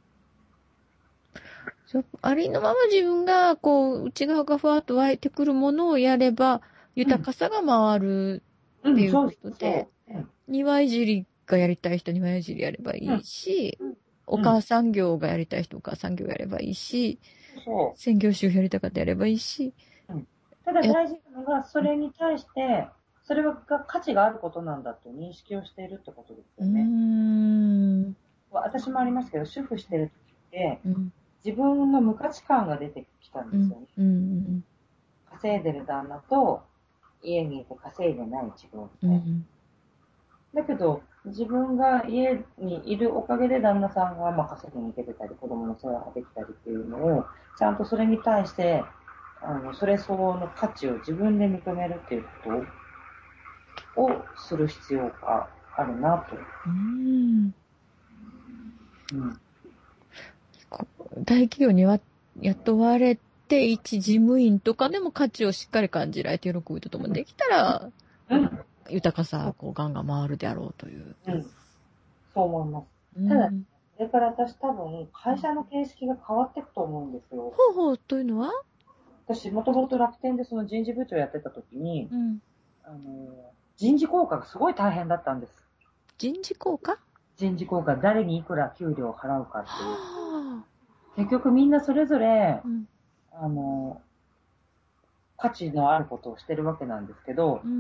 ありのまま自分が、こう、内側がふわっと湧いてくるものをやれば、豊かさが回るっていうことで、庭いじりがやりたい人、庭いじりやればいいし、うんうん、お母さん業がやりたい人、お母さん業やればいいし、そう専業主婦やりたかったらやればいいし。 うん、ただ大事なのが、それに対して、それが価値があることなんだと認識をしているってことですよね。うーん私もありますけど、主婦してる時って、うん、自分の無価値観が出てきたんですよね。うんうん、稼いでる旦那と、家にいて稼いでない自分みたいな。うんだけど、自分が家にいるおかげで旦那さんがまあ稼ぎに行けてたり、子供の世話ができたりっていうのを、ちゃんとそれに対して、あの、それ相応の価値を自分で認めるっていうことをする必要があるなと。うん。うん。大企業には雇われて、一事務員とかでも価値をしっかり感じられて喜ぶこともできたら、うん。豊かさ、こう、ガンガン回るであろうという。うん。そう思います。ただ、うん、それから私多分、会社の形式が変わっていくと思うんですよ。 ほうほう、というのは私、もともと楽天でその人事部長やってた時に、うん、あの、人事効果がすごい大変だったんです。 人事効果人事効果、誰にいくら給料を払うかっていう。はあ、結局みんなそれぞれ、うん、あの、価値のあることをしてるわけなんですけど、うん、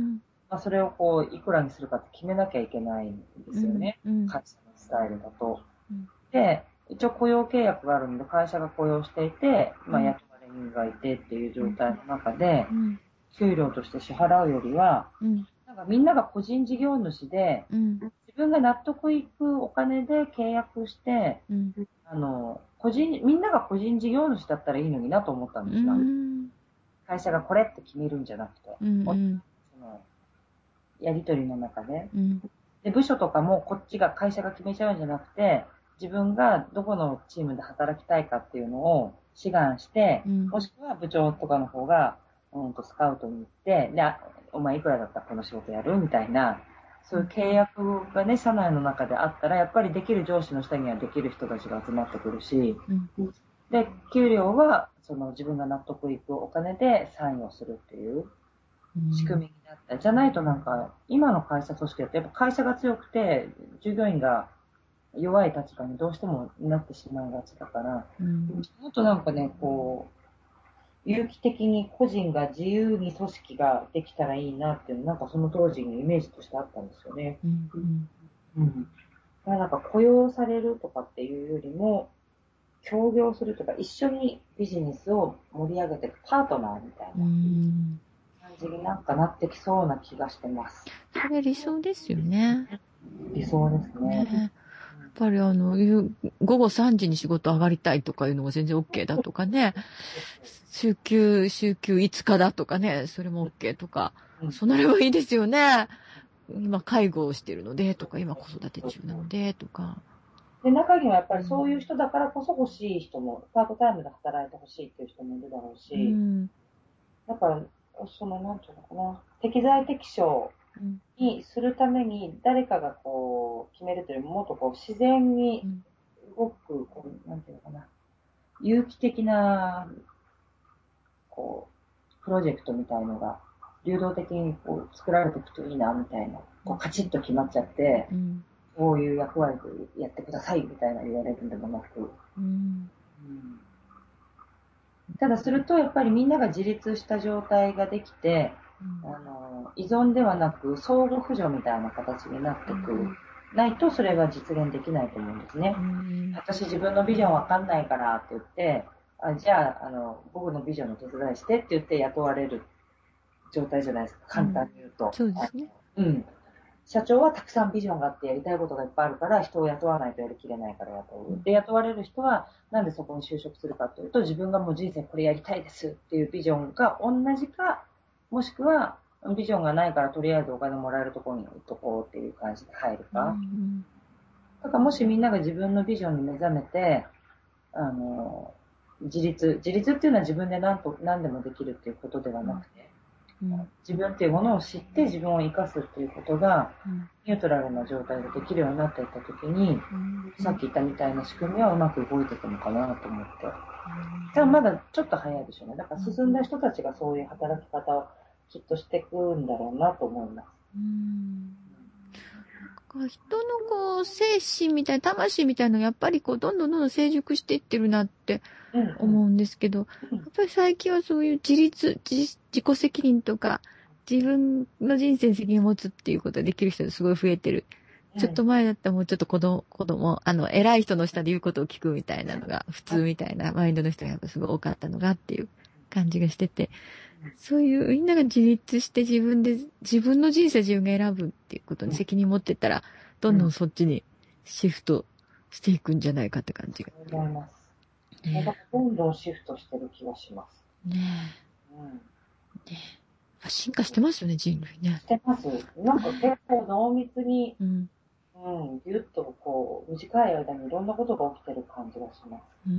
まあ、それをこう、いくらにするかって決めなきゃいけないんですよね。 うんうん、 会社のスタイルだと。 うん、 で、一応雇用契約があるので、会社が雇用していて、まあ、 うん、 雇われ人がいてっていう状態の中で、 うん、 給料として支払うよりは、 うん、 なんかみんなが個人事業主で、 うん、 自分が納得いくお金で契約して、 うん、 あの、個人、みんなが個人事業主だったらいいのになと思ったんうですが、 ん、 会社がこれって決めるんじゃなくて、 うん、うん、 そのやりとりの中で。 うん、 で、部署とかもこっちが、会社が決めちゃうんじゃなくて、自分がどこのチームで働きたいかっていうのを志願して、もしくは部長とかの方が、うんとスカウトに行って、で、お前いくらだったらこの仕事やるみたいな、そういう契約がね、社内の中であったら、やっぱりできる上司の下にはできる人たちが集まってくるし、 うん、 で、給料は、その自分が納得いくお金でサインをするっていう仕組みになった。じゃないとなんか、今の会社組織だと、やっぱ会社が強くて、従業員が弱い立場にどうしてもなってしまいがちだから、 うん、 もっとなんかね、こう、有機的に個人が自由に組織ができたらいいなっていうのなんかその当時にイメージとしてあったんですよね。 うん、 うん。だからなんか雇用されるとかっていうよりも、協業するとか、一緒にビジネスを盛り上げていくパートナーみたいな感じになんかなってきそうな気がしてます。 それ理想ですよね。 理想ですね。 ね、やっぱりあの、午後さんじに仕事上がりたいとかいうのが全然 OK だとかね。週休、週休いつかだとかね。それも OK とか。そなればいいですよね。今介護をしてるのでとか、今子育て中なのでとか。 で、中にはやっぱりそういう人だからこそ欲しい人も、パートタイムで働いてほしいっていう人もいるだろうし、うん、だから、その、なんていうのかな、適材適所にするために誰かがこう、決めるというよりも、もっとこう、自然に動く、こう、なんていうのかな、有機的な、こう、プロジェクトみたいのが、流動的にこう、作られていくといいな、みたいな、こう、カチッと決まっちゃって、うん、こういう役割でやってくださいみたいな言われるんでもなく、うんうん、ただするとやっぱりみんなが自立した状態ができて、うん、あの依存ではなく相互扶助みたいな形になってくる、うん、ないとそれが実現できないと思うんですね。うん、私自分のビジョンわかんないからって言って、あじゃあ、あの僕のビジョンの手伝いしてって言って雇われる状態じゃないですか、簡単に言うと。うん、 そうですね。 うん。社長はたくさんビジョンがあってやりたいことがいっぱいあるから人を雇わないとやりきれないから雇う。で、雇われる人はなんでそこに就職するかというと自分がもう人生これやりたいですっていうビジョンが同じか、もしくはビジョンがないからとりあえずお金もらえるところに置いとこうっていう感じで入るか。うんうん、だからもしみんなが自分のビジョンに目覚めて、あの、自立、自立っていうのは自分で何と何でもできるっていうことではなくて、うん、自分っていうものを知って自分を生かすっていうことが、うん、ニュートラルな状態でできるようになっていったときに、うん、さっき言ったみたいな仕組みはうまく動いていくのかなと思って。でもまだちょっと早いでしょうね。だから進んだ人たちがそういう働き方をきっとしていくんだろうなと思います。うん人のこう、精神みたいな、魂みたいなのがやっぱりこう、どんどんどんどん成熟していってるなって思うんですけど、うんうん、やっぱり最近はそういう自立、自、自己責任とか、自分の人生に責任を持つっていうことができる人がすごい増えてる。うん、ちょっと前だったらもうちょっと子供、子供、あの、偉い人の下で言うことを聞くみたいなのが普通みたいなマインドの人がやっぱすごい多かったのがっていう感じがしてて、そういうみんなが自立して自分で、自分の人生自分が選ぶっていうことに責任持ってったら、どんどんそっちにシフトしていくんじゃないかって感じが。 思います。ね、どんどんシフトしてる気がします。 ねえ。うん、ねえ。進化してますよね、人類ね。 してます。なんか結構濃密に、うん、うん、ぎゅっとこう、短い間にいろんなことが起きてる感じがします。うん、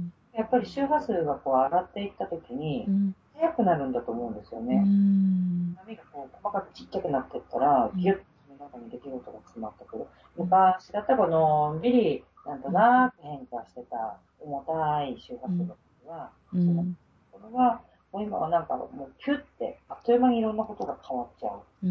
やっぱり周波数がこう上がっていったときに、速くなるんだと思うんですよね。うん、波がこう細かくちっちゃくなっていったら、ぎゅっとその中に出来事が詰まってくる。昔だったらこのんびり、なんとなく変化してた重たい周波数の時は、うん、それは、もう今はなんかもうキュッて、あっという間にいろんなことが変わっちゃう。うん、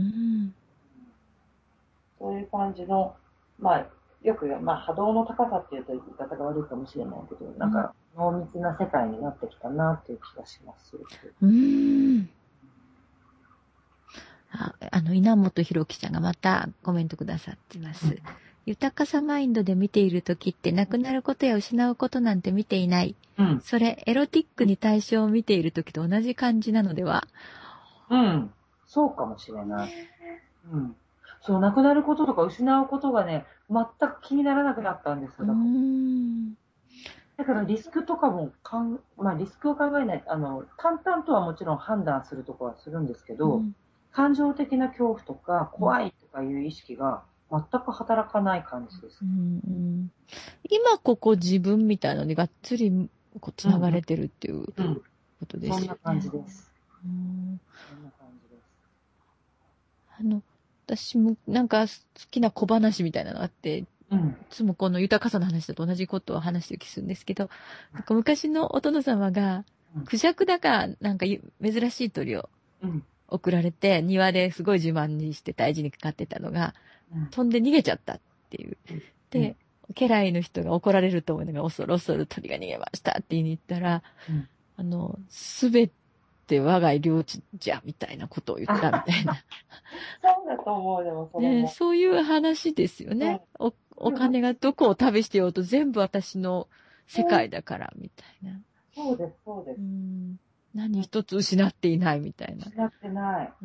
そういう感じの、まあ、よく、まあ、波動の高さっていうと言い方が悪いかもしれないけど、なんか、濃密な世界になってきたなっていう気がします。 うーん。 あ、あの、稲本博樹さんがまたコメントくださってます。うん、豊かさマインドで見ているときってなくなることや失うことなんて見ていない。うん、それ、エロティックに対象を見ているときと同じ感じなのでは？ うん。そうかもしれない。うん。そう、なくなることとか失うことがね、全く気にならなくなったんですよ。だから、うんだからリスクとかもかん、まあリスクを考えない、あの、淡々とはもちろん判断するとこはするんですけど、うん、感情的な恐怖とか怖いとかいう意識が全く働かない感じです。 うんうん、今ここ自分みたいなのにがっつりこう繋がれてるっていうことですよね。 そんな感じです。うん、そんな感じです。 あの、私もなんか好きな小話みたいなのがあって、うん、いつもこの豊かさの話だと同じことを話してる気するんですけど、なんか昔のお殿様が、クジャクだかなんか珍しい鳥を送られて、庭ですごい自慢にして大事に飼ってたのが、うん、飛んで逃げちゃったっていう。で、うん、家来の人が怒られると思うのが、恐る恐る鳥が逃げましたって言いに行ったら、うん、あの、すべて我が領地じゃ、みたいなことを言ったみたいな。 そうだと思う、でもそれも。 ね、そういう話ですよね。うん、お、お金がどこを旅してようと全部私の世界だから、みたいな。 そうです、そうです。うん、 何一つ失っていないみたいな。 失ってない。 うん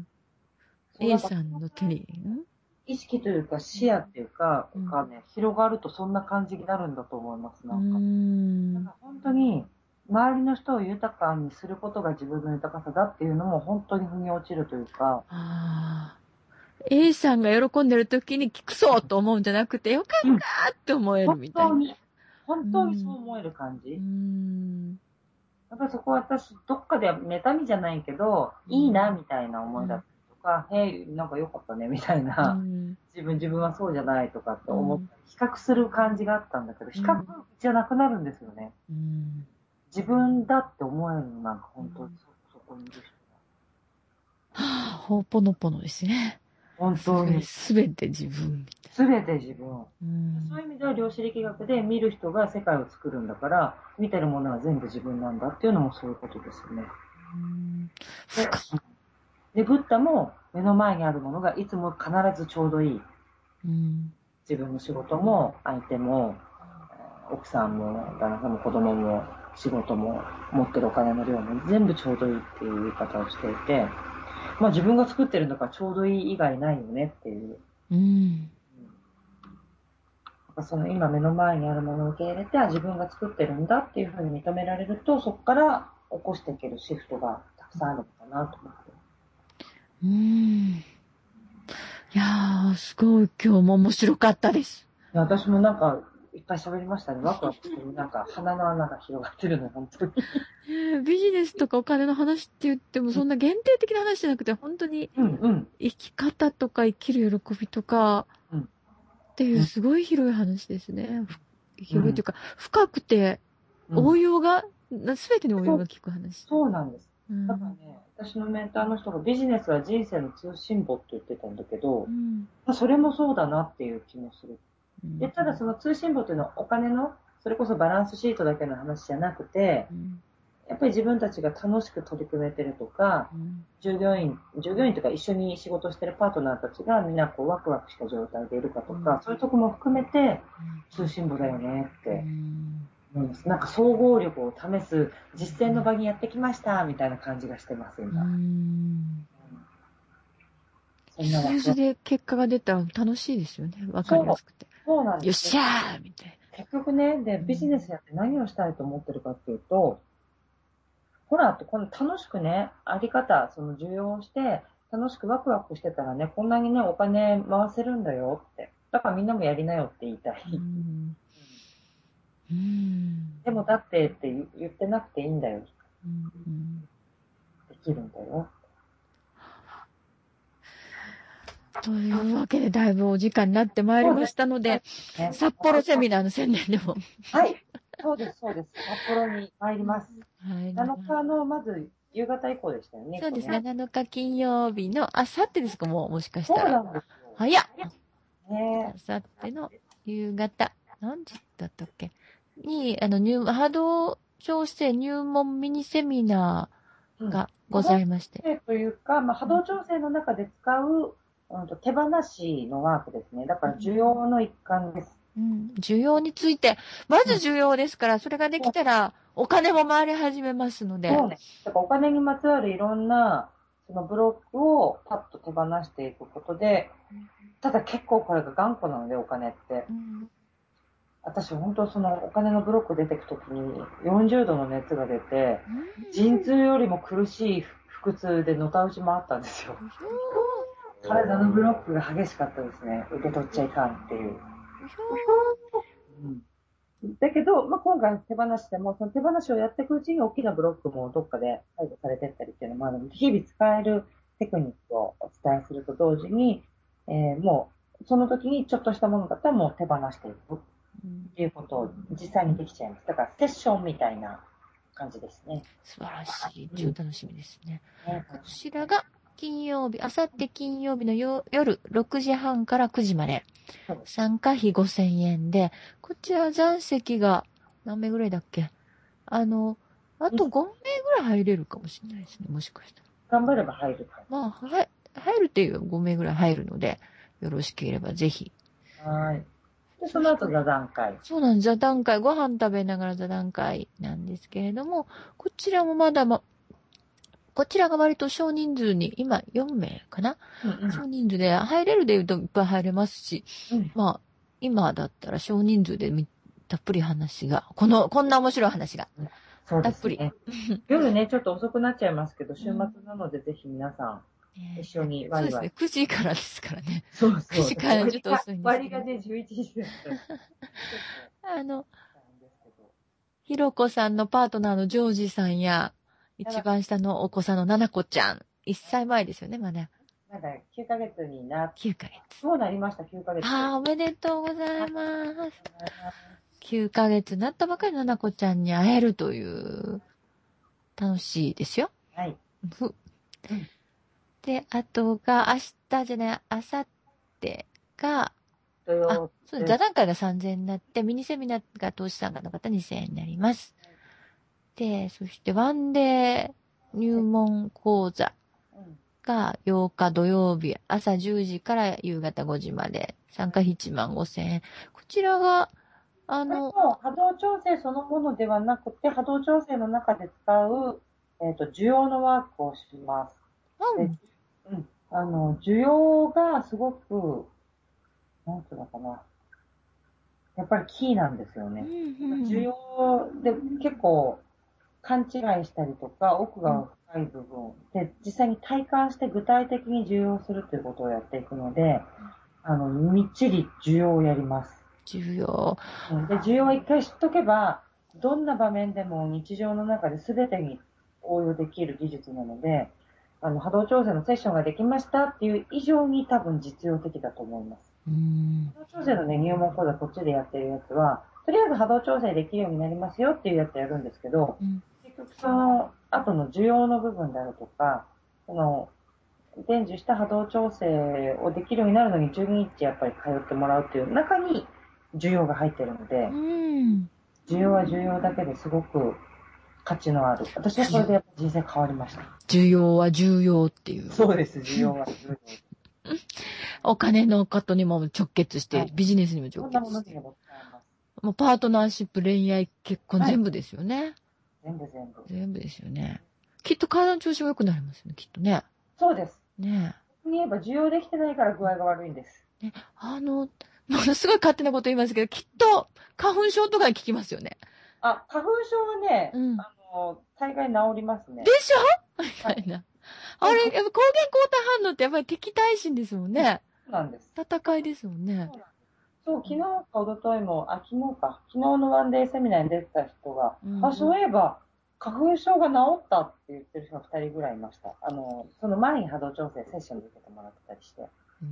、A さんの手に、ん意識というか視野っていうか、うん、がね、広がるとそんな感じになるんだと思います、なんか。うん、なんか本当に、周りの人を豊かにすることが自分の豊かさだっていうのも本当に腑に落ちるというか。 あ A さんが喜んでる時にくそうと思うんじゃなくて、よかったって思えるみたいな。 本当に、本当にそう思える感じ。うん、やっぱりそこは私、どっかで妬みじゃないけど、いいなみたいな思いだったりとか、うん、へえ、なんか良かったねみたいな、うん、自分、自分はそうじゃないとかって思ったり、比較する感じがあったんだけど、比較じゃなくなるんですよね。うん、自分だって思えるの、なんか本当にそ、そこにいる人が。はぁ、ほぽのぽのですね。 本当に。 すべて自分みたいな。 すべて自分。うん、そういう意味では量子力学で見る人が世界を作るんだから、見てるものは全部自分なんだっていうのもそういうことですよね。うんで、でブッダも目の前にあるものがいつも必ずちょうどいい。うん、自分の仕事も相手も奥さんも旦那さんも子供も仕事も持ってるお金の量も全部ちょうどいいっていう言い方をしていて、まあ自分が作ってるんだからちょうどいい以外ないよねっていう。うん、その今目の前にあるものを受け入れて自分が作ってるんだっていうふうに認められると、そこから起こしていけるシフトがたくさんあるのかなと思って。 うーん。いやー、すごい今日も面白かったです。 私もなんかいっぱい喋りましたね。ワクワクする。なんか鼻の穴が広がってるの、本当に。 ビジネスとかお金の話って言っても、そんな限定的な話じゃなくて、本当に生き方とか生きる喜びとかっていうすごい広い話ですね。広いというか、深くて応用が、すべてに応用が効く話。 そうなんです。だからね、私のメンターの人がビジネスは人生の通信簿って言ってたんだけど、うん、それもそうだなっていう気もする。で、ただその通信簿っていうのはお金の、それこそバランスシートだけの話じゃなくて、うん、やっぱり自分たちが楽しく取り組めてるとか、うん、従業員、従業員とか一緒に仕事してるパートナーたちがみんなこうワクワクした状態でいるかとか、うん、そういうとこも含めて通信簿だよねって。うん、なんか総合力を試す実践の場にやってきましたみたいな感じがしてます今。うん、 数字で結果が出たら楽しいですよね。わかりやすくて。 そうなんです。よっしゃーみたいな。 結局ね、でビジネスやって何をしたいと思ってるかっていうと、ほらってこの楽しくねあり方その需要をして楽しくワクワクしてたらねこんなにねお金回せるんだよって。だからみんなもやりなよって言いたい。うんうん、でもだってって言ってなくていいんだよ。うんうん、できるんだよ。 というわけでだいぶお時間になってまいりましたので、ね、札幌セミナーの宣伝でも。 はい、そうですそうです。札幌に参ります。はい、なのかのまず夕方以降でしたよね。 そうですね。なのか金曜日のあさってですかもうもしかしたら。 そうなんですよ。 早っ。あさっての夕方何時だったっけにあの入波動調整入門ミニセミナーがございまして。 波動調整というか、まあ、波動調整の中で使う、うん、と手放しのワークですね。だから需要の一環です。 うん、需要について、まず需要ですから、うん、それができたらお金も回り始めますので。 そうね。だからお金にまつわるいろんな、そのブロックをパッと手放していくことで、ただ結構これが頑固なので、お金って。うん、私、本当そのお金のブロック出てくときによんじゅうどの熱が出て、うん、陣痛よりも苦しい腹痛でのたうち回ったんですよ。体のブロックが激しかったですね。受け取っちゃいかんっていう。うん、だけど、まあ、今回手放しても、その手放しをやっていくうちに大きなブロックもどっかで排除されていったりっていうのもあるので、日々使えるテクニックをお伝えすると同時に、えー、もうその時にちょっとしたものだったらもう手放していくっていうことを実際にできちゃいます。だからセッションみたいな感じですね。 素晴らしい。超楽しみですね。うん、こちらが金曜日、あさって金曜日の夜ろくじはんからくじまで。参加費ごせんえんで、こちら残席が何名ぐらいだっけ？あの、あとごめいぐらい入れるかもしれないですね、もしかしたら。 頑張れば入るか。 まあ、はい、入るっていうごめいぐらい入るので、よろしければぜひ。 はい。で、その後座談会。 そうなんです。座談会。ご飯食べながら座談会なんですけれども、こちらもまだま、こちらが割と少人数に、今よんめいかな、うんうん、少人数で入れるで言うといっぱい入れますし、うん、まあ、今だったら少人数でたっぷり話が、この、こんな面白い話が。 そうですね。たっぷり。夜ね、ちょっと遅くなっちゃいますけど、週末なのでぜひ皆さん、一緒にワイワイ、 そうですね。くじからですからね。 そうそう。 くじからちょっと遅いんですけど。 割がね、じゅういちじです。 あの、ひろこさんのパートナーのジョージさんや、一番下のお子さんのななこちゃん。いっさいまえですよね、まだ。 まだきゅうかげつになって。 きゅうかげつ。 そうなりました、きゅうかげつ。 ああ、おめでとうございます。きゅうかげつになったばかりのななこちゃんに会えるという、楽しいですよ。 はい。 で、あとが、明日じゃない、明後日が、 土曜あ、そう、座談会がさんぜんえんになって、ミニセミナーが投資参加の方にせんえんになります。で、そしてワンデー入門講座がようか土曜日、朝じゅうじから夕方ごじまで、参加費いちまんごせんえん。こちらが、あの、 波動調整そのものではなくて、波動調整の中で使う、えっと、需要のワークをします。うん。うん。あの、需要がすごく、なんていうのかな。やっぱりキーなんですよね。うんうん、需要で結構勘違いしたりとか、奥が深い部分で、実際に体感して具体的に需要するということをやっていくので、あの、みっちり需要をやります。 需要。 で、需要を一回知っとけば、どんな場面でも日常の中で全てに応用できる技術なので、あの、波動調整のセッションができましたっていう以上に多分実用的だと思います。うん、波動調整のね、入門講座こっちでやってるやつは、とりあえず波動調整できるようになりますよっていうやつやるんですけど、うん、結局その後の需要の部分であるとか、その、伝授した波動調整をできるようになるのにじゅうににちやっぱり通ってもらうっていう中に需要が入ってるので、うん、需要は重要だけですごく価値のある。私はそれでやっぱ人生変わりました。 需要は重要っていう。 そうです、需要は重要。 お金のことにも直結して、はい、ビジネスにも直結して。もうパートナーシップ、恋愛、結婚、はい、全部ですよね。 全部全部。 全部ですよね。きっと体の調子が良くなりますよね、きっとね。 そうです。 ねえ。言えば、需要できてないから具合が悪いんです。 ね、あの、ものすごい勝手なこと言いますけど、きっと花粉症とかに効きますよね。 あ、花粉症はね、うん、あの、大概治りますね。 でしょみたいな。はい、あれ、やっぱ抗原抗体反応ってやっぱり敵対心ですもんね。 そうなんです。 戦いですもんね。 そう、昨日か一昨日も、あ、昨日か、昨日のワンデーセミナーに出てた人が、うん、あ、そういえば、花粉症が治ったって言ってる人がふたりぐらいいました。あの、その前に波動調整セッションで受けてもらってたりして。うん、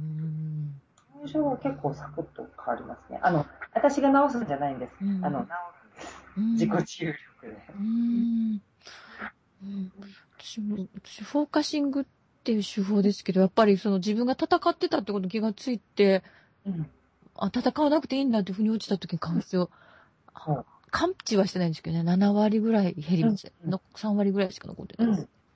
花粉症は結構サクッと変わりますね。あの、私が治すんじゃないんです。うん、あの、治るんです。うん、自己治癒力で。うんうん、私も、私、フォーカシングっていう手法ですけど、やっぱりその自分が戦ってたってことに気がついて、うん、あ、戦わなくていいんだっていうふうに落ちた時に花粉症、完治はしてないんですけどね、ななわりぐらい減りました。うん、さんわりぐらいしか残ってないです。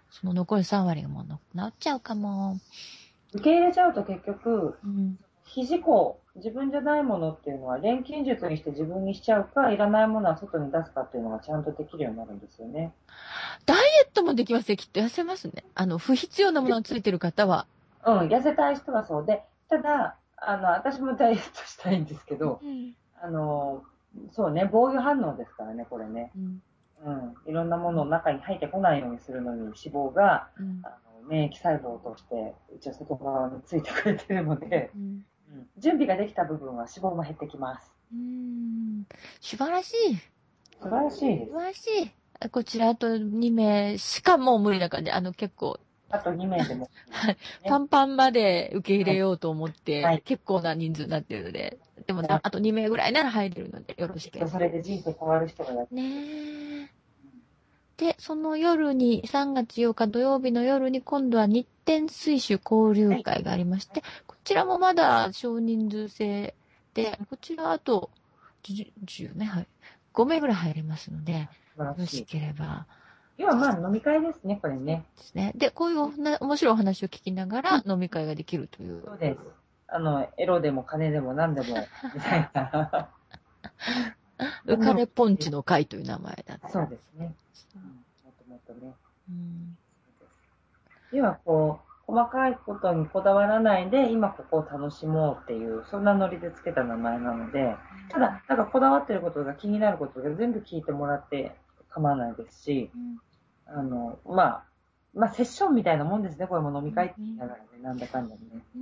その残りさん割がもう治っちゃうかも。 受け入れちゃうと結局、 うん、 非自己、自分じゃないものっていうのは錬金術にして自分にしちゃうか、いらないものは外に出すかっていうのがちゃんとできるようになるんですよね。 ダイエットもできますよ、きっと痩せますね。あの、不必要なものがついてる方は。 うん、痩せたい人はそうで、ただ、あの、私もダイエットしたいんですけど、うん、あの、そうね、防御反応ですからね、これね。うん。うん、いろんなものを中に入ってこないようにするのに脂肪が、うん、あの免疫細胞として一応外側についてくれてるので、うんうん、準備ができた部分は脂肪も減ってきます。 うーん、素晴らしい。 素晴らしいです。 素晴らしい。こちらあとに名しかもう無理な感じ。あの結構。 あとに名でも、 ね。パンパンまで受け入れようと思って、はい、結構な人数になってるので、でもあとに名ぐらいなら入れるのでよろしければ。 それで人生変わる人がやってる。 ねえ。で、その夜に、さんがつようか土曜日の夜に今度は日天水手交流会がありまして、はい、こちらもまだ少人数制で、こちらあとじゅうね、はい。ご名ぐらい入れますので、よろしければ。 要はまあ飲み会ですね、これね。 ですね。で、こういうおな面白いお話を聞きながら飲み会ができるという。 そうです。あの、エロでも金でも何でも、みたいな。 浮かれポンチの会という名前だった。 そうですね。うん、もともとね。うん、要はこう、細かいことにこだわらないで、今ここを楽しもうっていう、そんなノリでつけた名前なので、ただ、なんかこだわってることが気になることが全部聞いてもらって構わないですし、うん、あの、まあ、まあ、セッションみたいなもんですね、これも飲み会って言いながらね、なんだかんだね。 うん、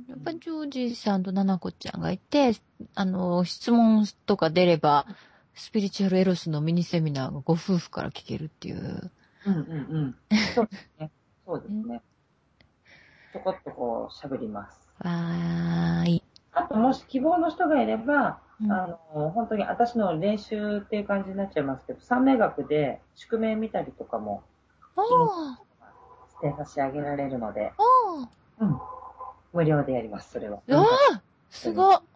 やっぱりジョージさんとナナコちゃんがいて、あの、質問とか出れば、スピリチュアルエロスのミニセミナーがご夫婦から聞けるっていう。 うんうんうん。そうですね。そうですね。ちょこっとこう喋ります。 わーい。 あと、もし希望の人がいれば、うん、あの、本当に私の練習っていう感じになっちゃいますけど、三名学で宿命見たりとかも、して差し上げられるので、うん。無料でやります、それは。 ああすごっ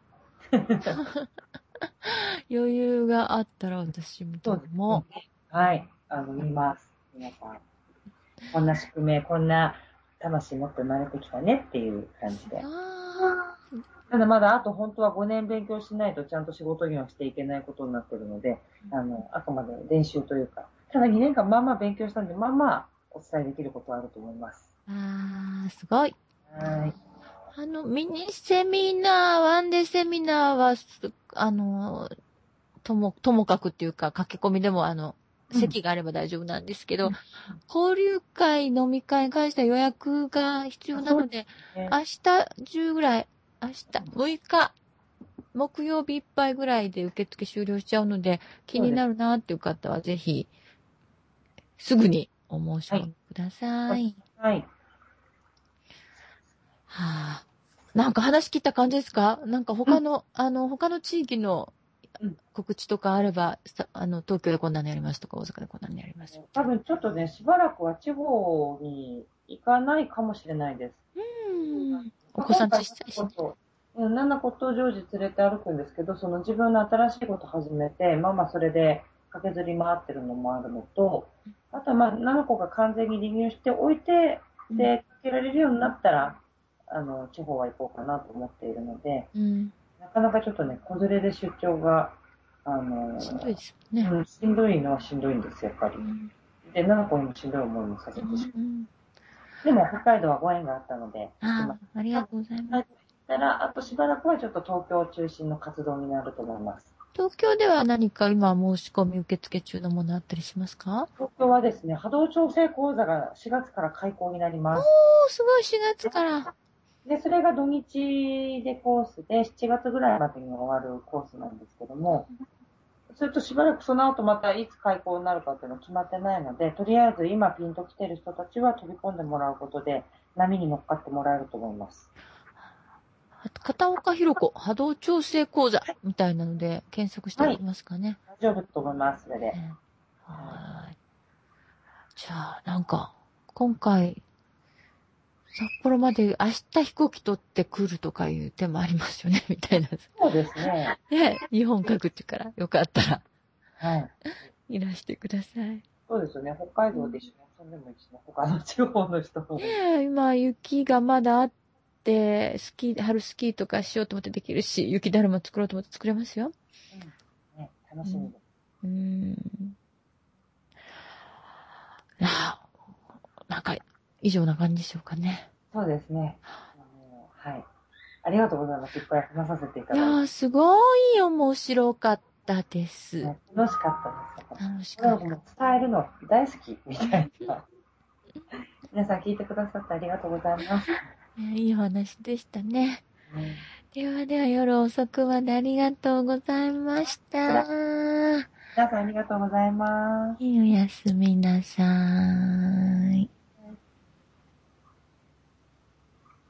余裕があったら私もどうも。 はい。あの、見ます。皆さん。こんな宿命、こんな魂持って生まれてきたねっていう感じで。ただまだあと本当はごねん勉強しないとちゃんと仕事にはしていけないことになってるので、あの、あくまで練習というか、ただにねんかんまあまあ勉強したんで、まあまあお伝えできることはあると思います。 あー、すごい。 はい。 あの、ミニセミナー、ワンデーセミナーは、あの、とも、ともかくっていうか、駆け込みでも、あの、席があれば大丈夫なんですけど、うん、交流会、飲み会に関しては予約が必要なので、ね、明日中ぐらい、明日むいか、木曜日いっぱいぐらいで受付終了しちゃうので、気になるなっていう方はぜひ、すぐにお申し込みください。 はい。はい、 はあ、なんか話聞いた感じですか？なんか他の、うん、あの、他の地域の告知とかあれば、あの、東京でこんなにやりますとか、大阪でこんなにやります。 多分ちょっとね、しばらくは地方に行かないかもしれないです。 うん。お子さん小さいし、ね。 うん、ナナコとジョージ連れて歩くんですけど、その自分の新しいこと始めて、まあまあそれで駆けずり回ってるのもあるのと、あとはまあ、ナナコが完全に離乳しておいて、で、かけられるようになったら、あの、地方は行こうかなと思っているので、うん、なかなかちょっとね、子連れで出張が、あの、 しんどいですね。 うん、しんどいのはしんどいんですよ、やっぱり。うん、で、ナナコにもしんどい思いもさせてしまう。うん、でも、北海道はご縁があったので、 ああ、ありがとうございます。 たら、あとしばらくはちょっと東京中心の活動になると思います。 東京では何か今申し込み受付中のものあったりしますか？ 東京はですね、波動調整講座がしがつから開講になります。 おー、すごいしがつから。 で、それが土日でコースで、しちがつぐらいまでに終わるコースなんですけども、それとしばらくその後またいつ開講になるかっていうのは決まってないので、とりあえず今ピンと来てる人たちは飛び込んでもらうことで、波に乗っかってもらえると思います。 片岡ひろ子波動調整講座みたいなので検索しておきますかね。 はい、大丈夫と思います、それで。うん、 はい。じゃあ、なんか、今回、札幌まで明日飛行機取ってくるとかいう手もありますよね、みたいな。 そうですね。 ね、日本各地からよかったら、 はい。 いらしてください。 そうですよね。北海道で一緒に遊んでもいいしね。他の地方の人も。 ねえ、今雪がまだあって、スキー、春スキーとかしようと思ってできるし、雪だるま作ろうと思って作れますよ。 うん。ね、楽しみです。 うん。うーん。あ、なんか、以上な感じでしょうかね。 そうですね。あのはい。ありがとうございます。いっぱい話させていただいて。 いやー、すごい面白かったです。 ね、楽しかったです。 楽しかった。 もう伝えるの大好きみたいな。皆さん聞いてくださってありがとうございます。 ね、いい話でしたね。 うん、 ではでは夜遅くまでありがとうございました。 皆さんありがとうございます。 いいおやすみなさーい。